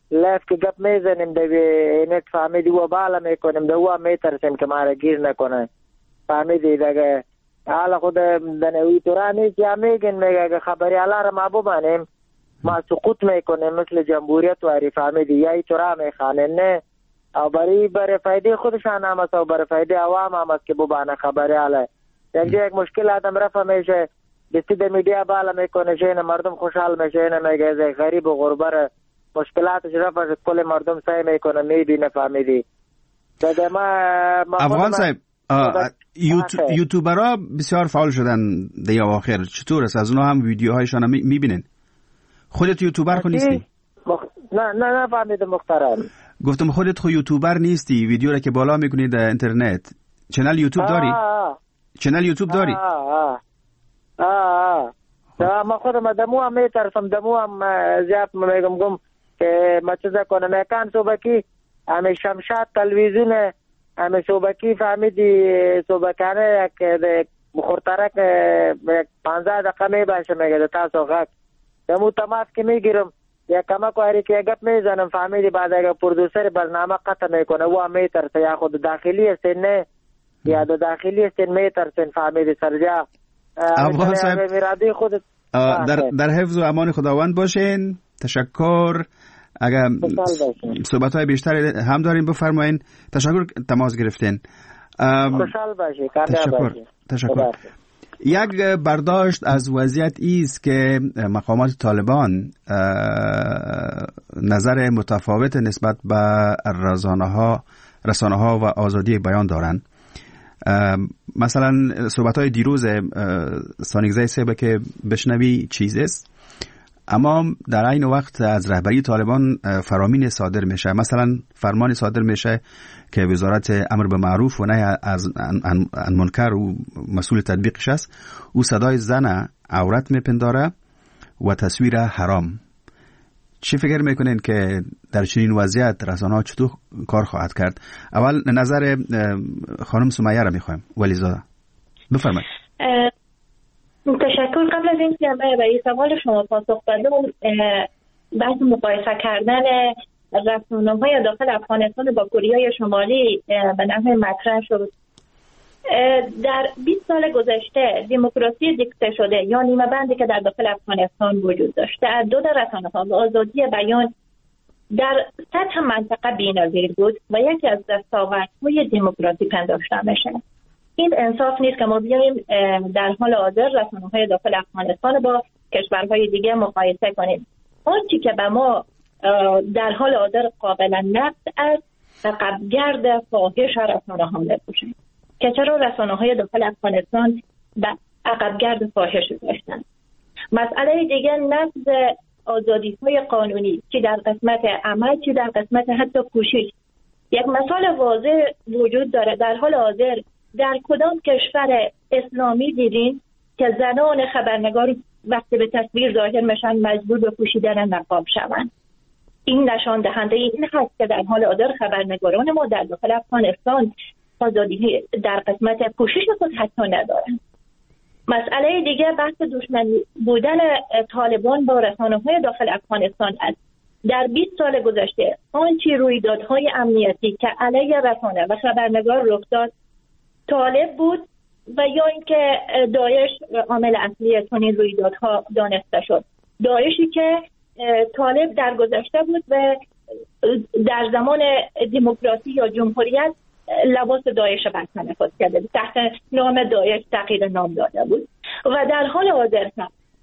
لیف که گپ میزنیم دیگه نت فهمیدی و بالا میکنیم دیگه و میترسیم که ما را گیر نکنه فهمیدی دیگه حالا خود دنوی تورانی که میگن میگه که خبری حالا را ما بمانیم ما سقوط میکنیم مثل جمهوریت واری فهمیدی یا ای تورا میخانه نه او برای فایده خودشان هم است و برای فایده عوام هم است که ببانه خبری حالا یک مشکل آدم رفع میشه دستی در میدیا بالا میکنه شین مردم خوشحال میشه میگه غریب و غربر مشکلاتش رفع کل مردم سعی میکنه میبینه فهمیدی دیگه ما افغان صاحب یوتیوبرها بسیار فعال شدن دیگه آخر چطور است از اونها هم ویدیوهایشان هم میبینین خودت یوتیوبر خود نیستی نه فهمیدم محترم گفتم خودت خود یوتیوبر نیستی ویدیو را که بالا میکنی در اینترنت چنل یوتیوب داری چنل یوتیوب داری ما خودم دمو هم میترسم دمو هم زیاد میگم که ما چیزا کنم میکن صوبکی همه شمشاد تلویزیون همه صوبکی فهمیدی صوبکانه یک مخورترک 15 دقیقه میباشه میگه تاسو غک دمو تماس که میگیرم یا کما کواری که گپ میزنم فهمیدی بعد اگه پرودوسر برنامه قطع میکنه و میترسه یا خود داخلی است نه یا د داخلی است میترسه فهمیدی سرجا افغان صاحب در حفظ و امان خداوند باشین تشکر اگر صحبت های بیشتر هم دارین بفرمایین تشکر تماس گرفتین خوشحال باشی تشکر یک برداشت از وضعیت است که مقامات طالبان نظر متفاوت نسبت به رسانه ها و آزادی بیان دارند. مثلا صحبت های دیروز سانگزای سیبه که بشنوی چیز است اما در این وقت از رهبری طالبان فرامین صادر میشه مثلا فرمان صادر میشه که وزارت امر به معروف و نهی از منکر و مسئول تطبیقش است او صدای زن عورت میپنداره و تصویر حرام چی فکر میکنین که در چنین وضعیت رسانه‌ها چطور کار خواهد کرد؟ اول نظر خانم سمیه را میخوایم ولیزاده بفرمایید. تشکر. قبل از اینکه به این سوال شما پاسخ بدم بحث مقایسه کردن رسانه‌های داخل افغانستان با کره شمالی به نحو مطرح شد. در 20 سال گذشته دموکراسی دیکته شده یا نیمه بندی که در داخل افغانستان وجود داشت تعدد رسانه‌ها و آزادی بیان در سطح منطقه بی‌نظیر بود و یکی از دستاوردهای دموکراسی پنداشته میشه. این انصاف نیست که ما بیایم در حال حاضر رسانه‌های داخل افغانستان با کشورهای دیگه مقایسه کنیم. آنچه که به ما در حال حاضر قابل نقد است عقبگرد فاحش رسانه‌ها می‌باشد که چرا رسانه‌های داخل افغانستان به عقبگرد فاحش داشتند. مسئله دیگه نقض آزادی‌های قانونی که در قسمت عمل چه در قسمت حتی کوشش. یک مثال واضح وجود داره. در حال حاضر در کدام کشور اسلامی دیدین که زنان خبرنگار وقتی به تصویر ظاهر میشن مجبور به پوشیدن نقاب شوند؟ این نشان دهنده این هست که در حال حاضر خبرنگاران ما در داخل افغانستان آزادی در قسمت پوشش خود حتی ندارند. مسئله دیگه بحث دشمنی بودن طالبان با رسانه‌های داخل افغانستان است. در 20 سال گذشته آنچه رویدادهای امنیتی که علیه رسانه و خبرنگار رخ داد طالب بود و یا اینکه داعش عامل اصلی چنین رویدادها دانسته شد. داعشی که طالب در گذشته بود و در زمان دموکراسی یا جمهوریت لباس داعش بر خود کرده بود، تحت نام داعش تغییر نام داده بود و در حال حاضر هم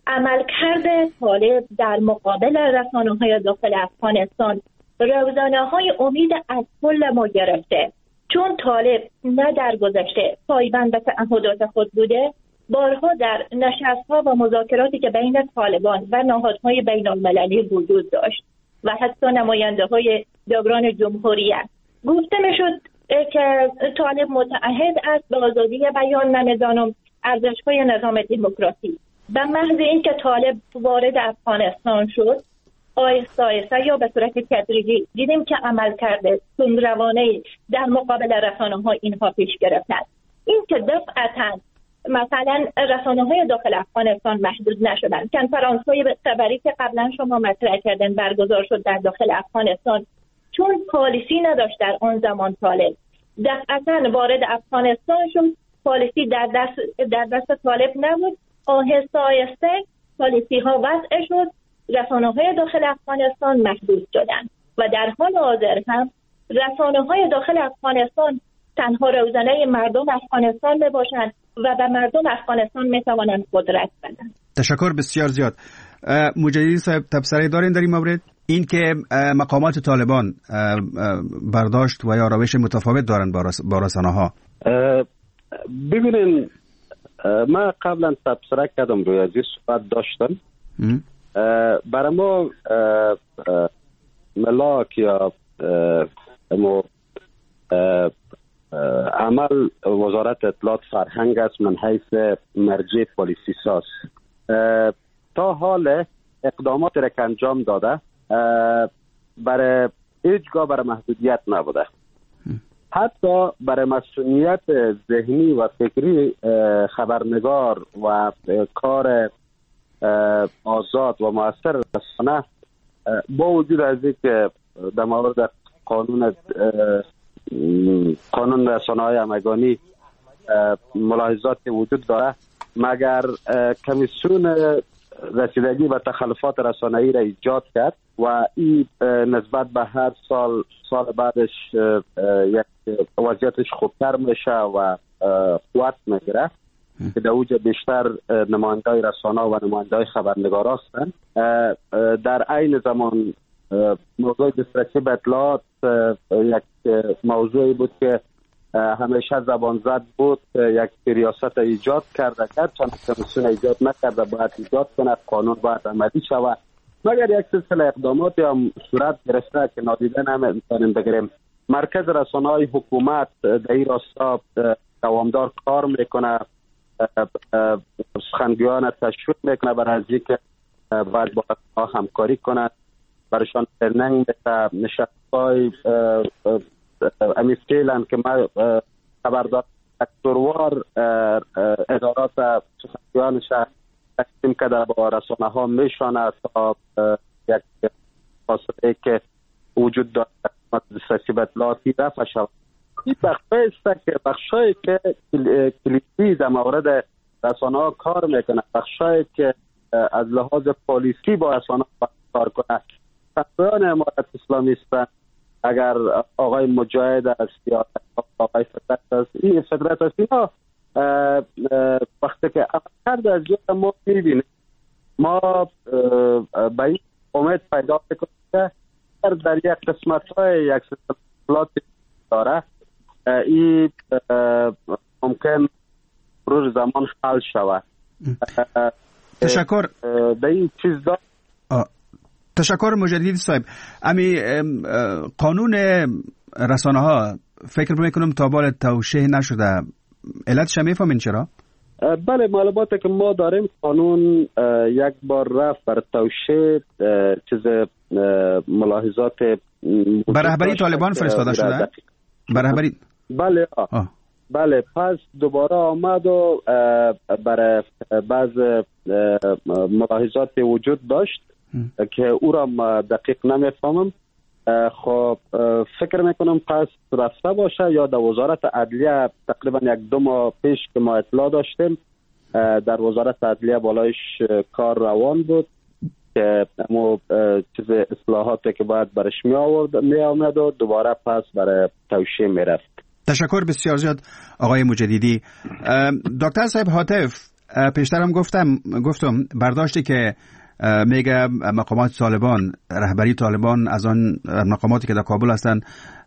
عملکرد طالب در مقابل رسانه‌های داخل افغانستان روزانه‌های امید از کل ما گرفته. چون طالب نه در گذشته پایبند به تعهدات خود بوده، بارها در نشست‌ها و مذاکراتی که بین طالبان و نهادهای بین‌المللی وجود داشت و حتی نماینده‌های جبران جمهوریت گفته می‌شد که طالب متعهد است به آزادی بیان و نظام ارزش‌های نظام دموکراسی. به محض اینکه طالب وارد افغانستان شد آهسته آهسته یا به صورت تدریجی دیدیم که عمل کرده تندروانه‌ای در مقابل رسانه‌ها اینها پیش گرفتند. این که دفعتاً مثلا رسانه‌های داخل افغانستان محدود نشدن. کنفرانس‌های خبری که قبلا شما مطرح کردن برگزار شد در داخل افغانستان، چون پالیسی نداشت در آن زمان طالب، دفعتاً وارد افغانستان شد، پالیسی در دست طالب نبود، آهسته آهسته پالیسی ها وضع شد، رسانه‌های داخل افغانستان محدود شدند و در حال حاضر هم رسانه‌های داخل افغانستان تنها روزنه مردم افغانستان باشند و به مردم افغانستان میتوانند قدرت بدن. تشکر بسیار زیاد. مجددی صاحب تبصره دارین در این مورد؟ این که مقامات طالبان برداشت و یا روش متفاوت دارن با رسانه‌ها. ببینین ما قبلا تبصره کردم روی از این صحبت داشتم. برای ما ملاک یا عمل وزارت اطلاعات فرهنگ است من حیث مرجع پالیسی ساز. تا حال اقدامات را که انجام داده برای هیچگاه برای محدودیت نبوده، حتی برای مسئولیت ذهنی و فکری خبرنگار و کار آزاد و مؤثر رسانه با وجود از اینکه در مورد قانون رسانه‌های همگانی ملاحظات وجود داره، مگر کمیسیون رسیدگی و تخلفات رسانه‌ای را ایجاد کرد و این نسبت به هر سال بعدش یک وضعیتش خوبتر میشه و قوت میگیره که در اوج بیشتر نماینده‌های رسانه و نماینده‌های خبرنگار هستند. در عین زمان موضوع دسترسی به اطلاعات یک موضوعی بود که همیشه زبان زد بود، یک ریاست ایجاد کرده چون کمیسیون ایجاد نکرده باید ایجاد کنه، قانون باید عملی شود، مگر یک سلسله اقداماتی هم صورت گرفته که نادیده نمیتونیم بگیریم. مرکز رسانه‌های حکومت در این راستا دوامدار کار میکنه، سخنگویان تشویق میکنه برای اینکه باید با رسانه‌ها همکاری کنند، برایشان ترنینگ میده، نشست‌های امیسکیلن که ما خبردار اکتوروار ادارات سخنگویانش تقسیم کرده با رسانه ها میشانه تا یک فاصله که وجود داره دسترسی به اطلاعاتی رفع شود. این بخشایی که کلیدی در مورد رسانه ها کار میکنه، بخشایی که از لحاظ پالیسی با رسانه ها کار کنه، سخنگویان امارت اسلامی هستند. اگر آقای مجاهد است یا آقای فطرت است، این فطرت است، اینا وقتی که عملکرد از جهت ما میبینیم، ما به این امید پیدا میکنیم که در یک قسمت‌های یک سلسلات داره این ممکن مرور زمان حل شود. تشکر. در این چیز داره. تشکر مجددی صاحب. امی قانون رسانه ها فکر میکنم تا بال توشیح نشده، علتش میفهمین چرا؟ بله، معلوماتی که ما داریم قانون یک بار رفت بر توشیح چیز ملاحظات بر رهبری طالبان فرستاده شده؟ بر رهبری بله پس دوباره آمد و برای بعض ملاحظات وجود داشت که او را دقیق نمیفهمم. خب فکر میکنم پس رفته باشه یا در وزارت عدلیه تقریبا 1-2 ماه پیش که ما اطلاع داشتیم در وزارت عدلیه بالایش کار روان بود که اما چیز اصلاحاتی که باید برش می آمد و دوباره پس برای توشیح می رفت. تشکر بسیار زیاد آقای مجددی. دکتر صاحب هاتف، پیشترم گفتم برداشتی که میگه مقامات طالبان، رهبری طالبان از آن مقاماتی که در کابل هستند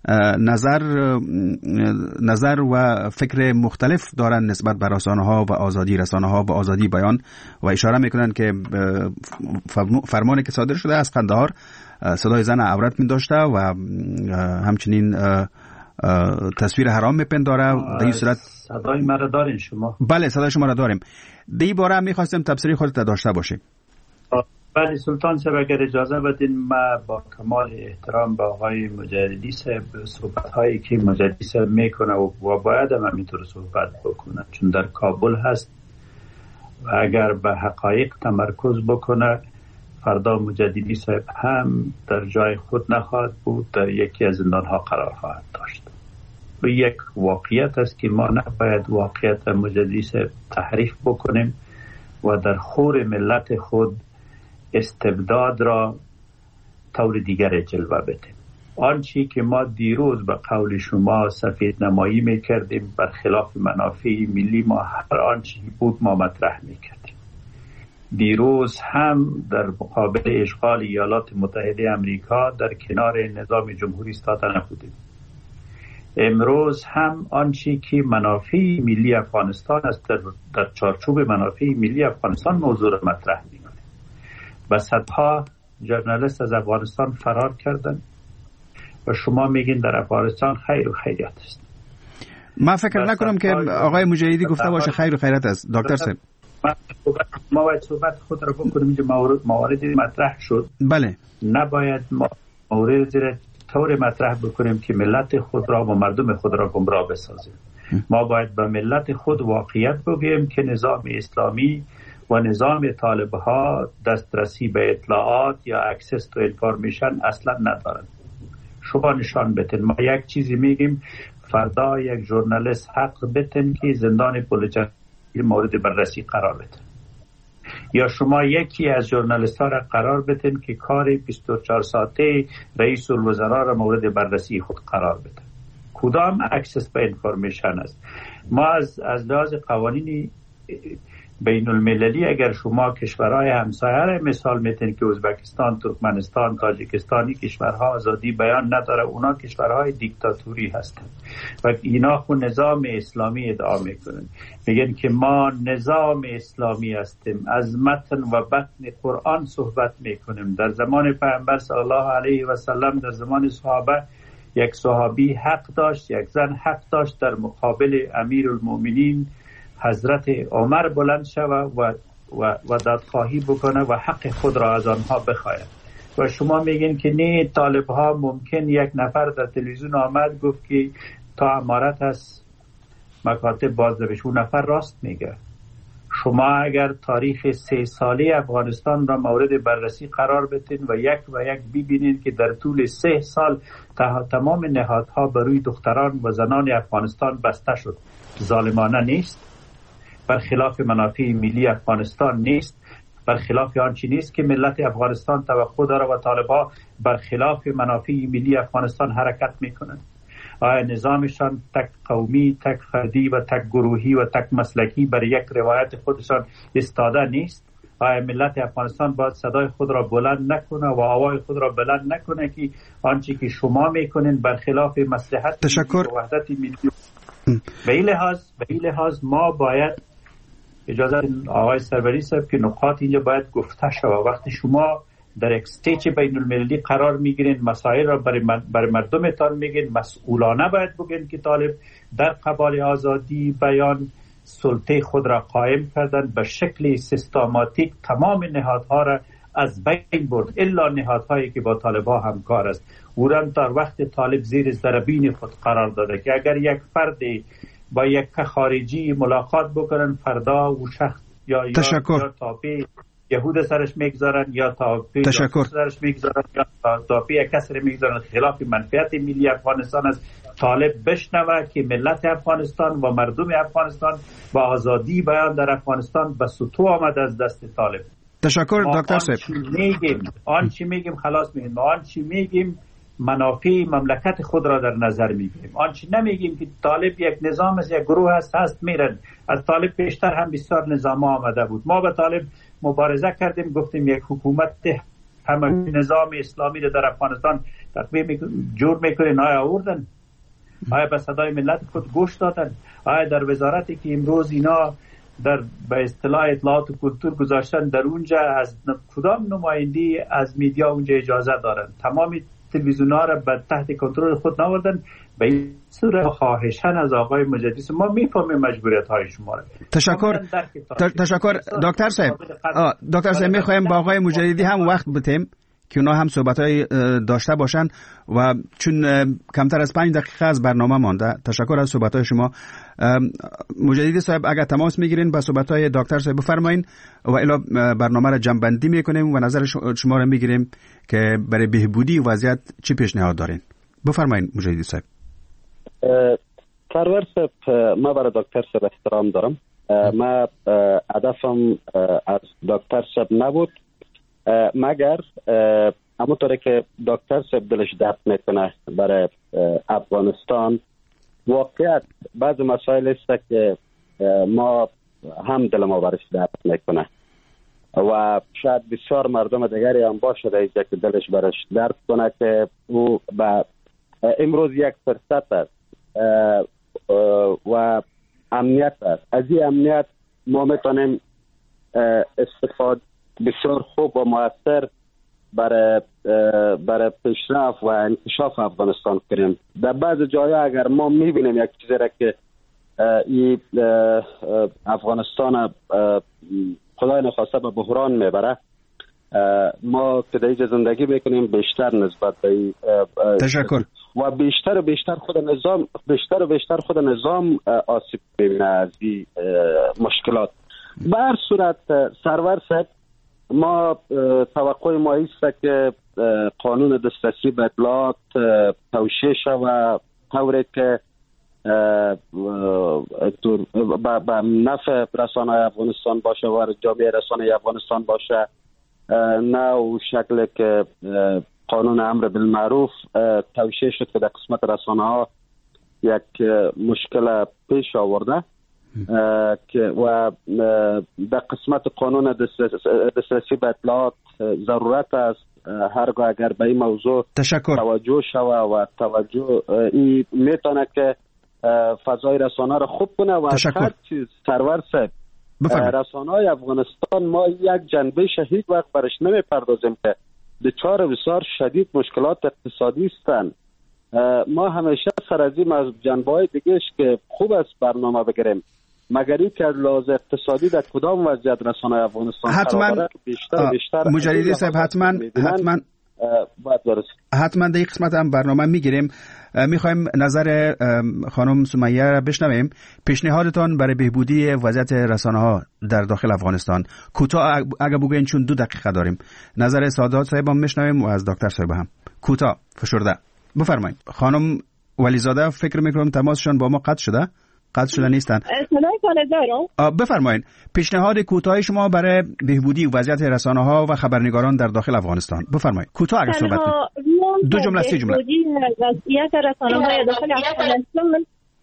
نظر و فکر مختلف دارن نسبت به رسانه‌ها و آزادی رسانه‌ها و آزادی بیان و اشاره میکنن که فرمانی که صادر شده از قندهار صدای زن عورت می داشته و همچنین تصویر حرام میپنداره. در این صورت صدای ما را دارین شما؟ بله صدای شما را داریم. در این باره هم میخواستم تبصره خودت داشته باشیم. بله سلطان صاحب اگر اجازه بدین ما با کمال احترام با آقای مجددی صاحب صحبت هایی که مجددی صاحب میکنه و باید هم همینطور صحبت بکنه چون در کابل هست و اگر به حقایق تمرکز بکنه فردا مجددی صاحب هم در جای خود نخواهد بود، در یکی از زندان ها قرار خواهد داشت. و یک واقعیت است که ما نباید واقعیت مجددی صاحب تحریف بکنیم و در خور ملت خود استبداد را طور دیگر جلوه بدیم. آنچه که ما دیروز به قول شما سفید نمایی میکردیم برخلاف منافع ملی، ما هر آنچه بود ما مطرح میکردیم. دیروز هم در مقابل اشغال ایالات متحده امریکا در کنار نظام جمهوری ایستاده نبودیم. امروز هم آنچه که منافع ملی افغانستان است در چارچوب منافع ملی افغانستان موضوع را مطرح میکنیم. و صدها ژورنالیست از افغانستان فرار کردند و شما میگین در افغانستان خیر و خیریت است. ما فکر نکنم که آقای مجددی گفته باشه خیر و خیریت است. دکتر صاحب ما باید صحبت خود را بکنیم. اینجا مواردی مطرح شد. بله. نباید ما مورد را طور مطرح بکنیم که ملت خود را و مردم خود را گمراه بسازیم. ما باید به ملت خود واقعیت بگیم که نظام اسلامی و نظام طالب‌ها دسترسی به اطلاعات یا اکسس تو انفورمیشن اصلا ندارن. شما نشان بتن. ما یک چیزی میگیم فردا یک ژورنالیست حق بتن که زندان پولچر مورد بررسی قرار بتن، یا شما یکی از ژورنالیست‌ها را قرار بتن که کار 24 ساعته رئیس الوزراء را مورد بررسی خود قرار بتن. کدام اکسس به انفورمیشن است؟ ما از لحاظ قوانین بین المللی اگر شما کشورهای همسایه را مثال میتین که ازبکستان، ترکمنستان، تاجیکستانی کشورها آزادی بیان نداره، اونا کشورهای دیکتاتوری هستند و اینا خود نظام اسلامی ادعا میکنن. میگن که ما نظام اسلامی هستیم، از متن و بطن قرآن صحبت میکنیم. در زمان پیامبر صلی الله علیه و سلم، در زمان صحابه، یک صحابی حق داشت، یک زن حق داشت در مقابل امیر المؤمنین حضرت عمر بلند شود و دادخواهی بکنه و حق خود را از آنها بخواهد. و شما میگین که نه، طالب ها ممکن یک نفر در تلویزیون آمد گفت که تا امارت از مکاتب بازداشت، اون نفر راست میگه. شما اگر تاریخ 3 ساله افغانستان را مورد بررسی قرار بدین و یک ببینید که در طول 3 سال تمام نهادها بروی دختران و زنان افغانستان بسته شد، ظالمانه نیست؟ برخلاف منافع ملی افغانستان نیست؟ برخلاف آنچه نیست که ملت افغانستان توقع داره و طالبها برخلاف منافع ملی افغانستان حرکت میکنند؟ آیا نظامشان تک قومی، تک فردی و تک گروهی و تک مسلکی بر یک روایت خودشان استاده نیست؟ آیا ملت افغانستان باید صدای خود را بلند نکنه و آوای خود را بلند نکنه که آنچه که شما میکنین برخلاف مصلحت و وحدت ملی؟ به این لحاظ ما باید اجازه آقای سروری صاحب که نقاط اینجا باید گفته شود. وقتی شما در یک استیج بین المللی قرار میگیرین، مسائل را برای مردمتان میگین، مسئولانه باید بگین که طالب در قبال آزادی بیان سلطه خود را قائم کردن، به شکل سیستماتیک تمام نهادها را از بین برد الا نهادهایی که با طالبها همکار است. اوران تا وقت طالب زیر ضربین خود قرار داده که اگر یک فرد با یک خارجی ملاقات بکنن، فردا و شخص یا تاپی یهود سرش میگذارن یا تاپی سرش میگذارن یا تاپی کسر میگذارن. خلاف منفعت ملی افغانستان است. طالب بشنوه که ملت افغانستان و مردم افغانستان با آزادی بیان در افغانستان به سطوح آمد از دست طالب. تشکر دکتر صاحب. آنچه میگیم خلاص میگیم، آنچه میگیم منافع مملکت خود را در نظر میگیریم. آنچه نمیگیم که طالب یک نظام است، یک گروه هست میرن. از طالب پیشتر هم بسیار نظام آمده بود. ما با طالب مبارزه کردیم، گفتیم یک حکومت همه نظام اسلامی را در افغانستان تقویه جور میکنین. آیا آوردن؟ آیا به صدای ملت خود گوش دادن؟ آیا در وزارتی که امروز اینا در به اصطلاح اطلاعات و کلتور گذاشتن، در اونجا از کدام نمایندی از میدیا اونجا اجازه دارن؟ تمام تلویزیون‌ها را به تحت کنترل خود نآوردن. به این صورت خواهشاً از آقای مجددی ما میفهمیم مجبوریت‌های شما را. تشکر دکتر صاحب. دکتر صاحب می‌خوایم با آقای مجددی هم وقت بدیم که اونا هم صحبت‌های داشته باشن و چون کمتر از 5 دقیقه از برنامه مانده. تشکر از صحبت‌های شما. مجددی صاحب اگر تماس میگیرین با صحبت‌های دکتر صاحب بفرمایین و الا برنامه را جمع‌بندی میکنیم و نظر شما را میگیریم که برای بهبودی وضعیت چی پیشنهاد دارین. بفرمایین مجددی صاحب. سرور صاحب، ما برای دکتر صاحب احترام دارم. ما هدفم از دکتر صاحب نبود مگر همونطوری که دکتر صاحب دلش درد میکنه برای افغانستان. واقعیت بعض مسائل است که ما هم دل ما برش درد میکنه و شاید بسیار مردم دیگری هم باشه در که دلش برش درد کنه که او به امروز یک فرصت است و امنیت است. از این امنیت ما میتونیم استفاده بسیار خوب و مؤثر برای پیشرفت و انکشاف افغانستان کنیم. در بعض جاها اگر ما میبینیم یک چیزی را که این افغانستان خدای نخواسته به بحران میبره، ما که در اینجا زندگی میکنیم بیشتر نسبت به تشکر و بیشتر خود نظام آسیب میبینه از این مشکلات. به هر صورت سرور صاحب، ما توقع ما است که قانون دسترسی به اطلاعات توشیح شود طوری که به نفع رسانه‌های افغانستان باشه و جامعه رسانه‌ای افغانستان باشه، نه او شکل که قانون امر بالمعروف توشیح شد که در قسمت رسانه‌ها یک مشکل پیش آورده و در قسمت قانون دسترسی به اطلاعات ضرورت است هرگاه اگر به این موضوع توجه شود و توجه این میتونه که فضای رسانه را خوب کنه و هر چیز سرور صاحب رسانه‌های افغانستان ما یک جنبه هیچ وقت برش نمیپردازیم که دچار بسیار شدید مشکلات اقتصادی هستند. ما همیشه سر از این جنبه‌های دیگهش که خوب است برنامه بگیریم، مگری که لحاظ اقتصادی در کدام وضعیت رسانه‌های افغانستان حتما بیشتر مجددی صاحب حتما در این قسمت هم برنامه میگیریم. میخوایم نظر خانم سمیه را بشنویم. پیشنهادتان برای بهبودی وضعیت رسانه‌ها در داخل افغانستان کوتاه اگه بگوین، چون 2 دقیقه داریم. نظر سادات صاحب هم میشنویم و از دکتر صاحب هم کوتاه فشرده. بفرمایید. خانم ولیزاده فکر میکنم تماسشان با ما قطع شده نیستن. بفرمایید پیشنهاد کوتاه شما برای بهبودی وضعیت رسانه‌ها و خبرنگاران در داخل افغانستان. بفرمایید کوتاه اگه صحبت کنید. 2 جمله 3 جمله. وضعیت رسانه‌های داخل افغانستان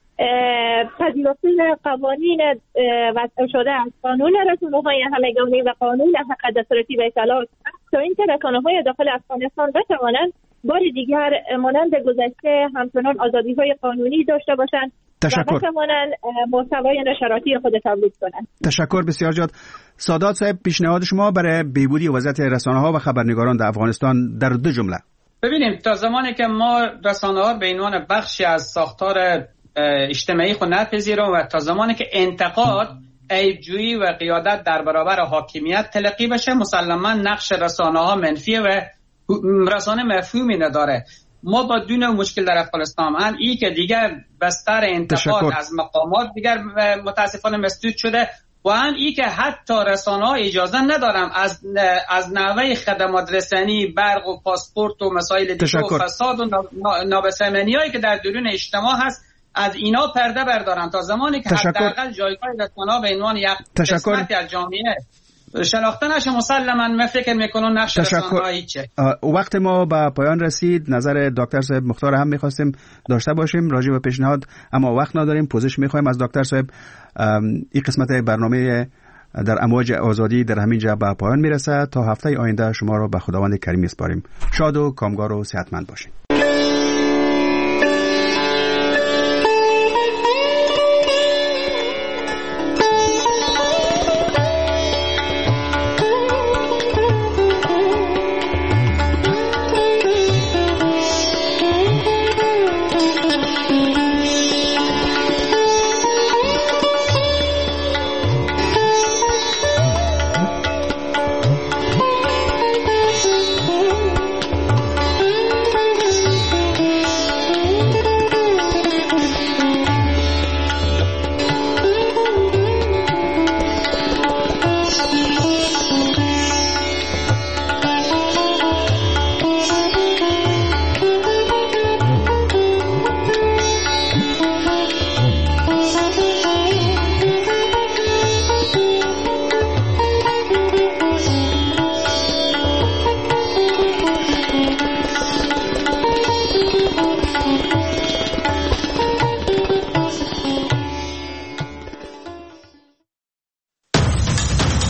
پذیرفته قوانین وضع شده از قانون رسانه‌های همگانی و قانون حق دسترسی به اطلاعات تا اینکه رسانه‌های داخل افغانستان بتوانند بار دیگر مانند گذشته همچنان آزادی‌های قانونی داشته باشند و بتوانند محتوای نشراتی خود تولید کنند. تشکر بسیار زیاد. سادات صاحب، پیشنهاد شما برای بهبودی وضعیت رسانه‌ها و خبرنگاران در افغانستان در 2 جمله. ببینیم تا زمانی که ما رسانه‌ها به عنوان بخشی از ساختار اجتماعی خود نپذیریم و تا زمانی که انتقاد، عیب‌جویی و قیادت در برابر حاکمیت تلقی بشه، مسلماً نقش رسانه‌ها منفیه و رسانه مفهومی نداره. ما با دو نوع مشکل در افغانستان هم ای که دیگر بستر انتقاد از مقامات دیگر متاسفانه مسدود شده و هم ای که حتی رسانه‌ها اجازه ندارن از نحوه خدمات رسانی، برق و پاسپورت و مسائل دیگه و فساد و نابسامانی‌هایی که در درون اجتماع هست از اینا پرده بردارن تا زمانی که حداقل جایگاه رسانه‌ها به عنوان یک قسمتی از جامعه شناخته نشه. مسلماً من فکر میکنم نقش رسانه‌ها چه. وقت ما به پایان رسید. نظر دکتر صاحب مختار هم میخواستیم داشته باشیم راجع به پیشنهاد، اما وقت نداریم. پوزش میخوایم از دکتر صاحب. این قسمت برنامه در امواج آزادی در همین جا به پایان میرسه. تا هفته آینده شما را به خداوند کریم میسپاریم. شاد و کامگار و صحتمند باشید.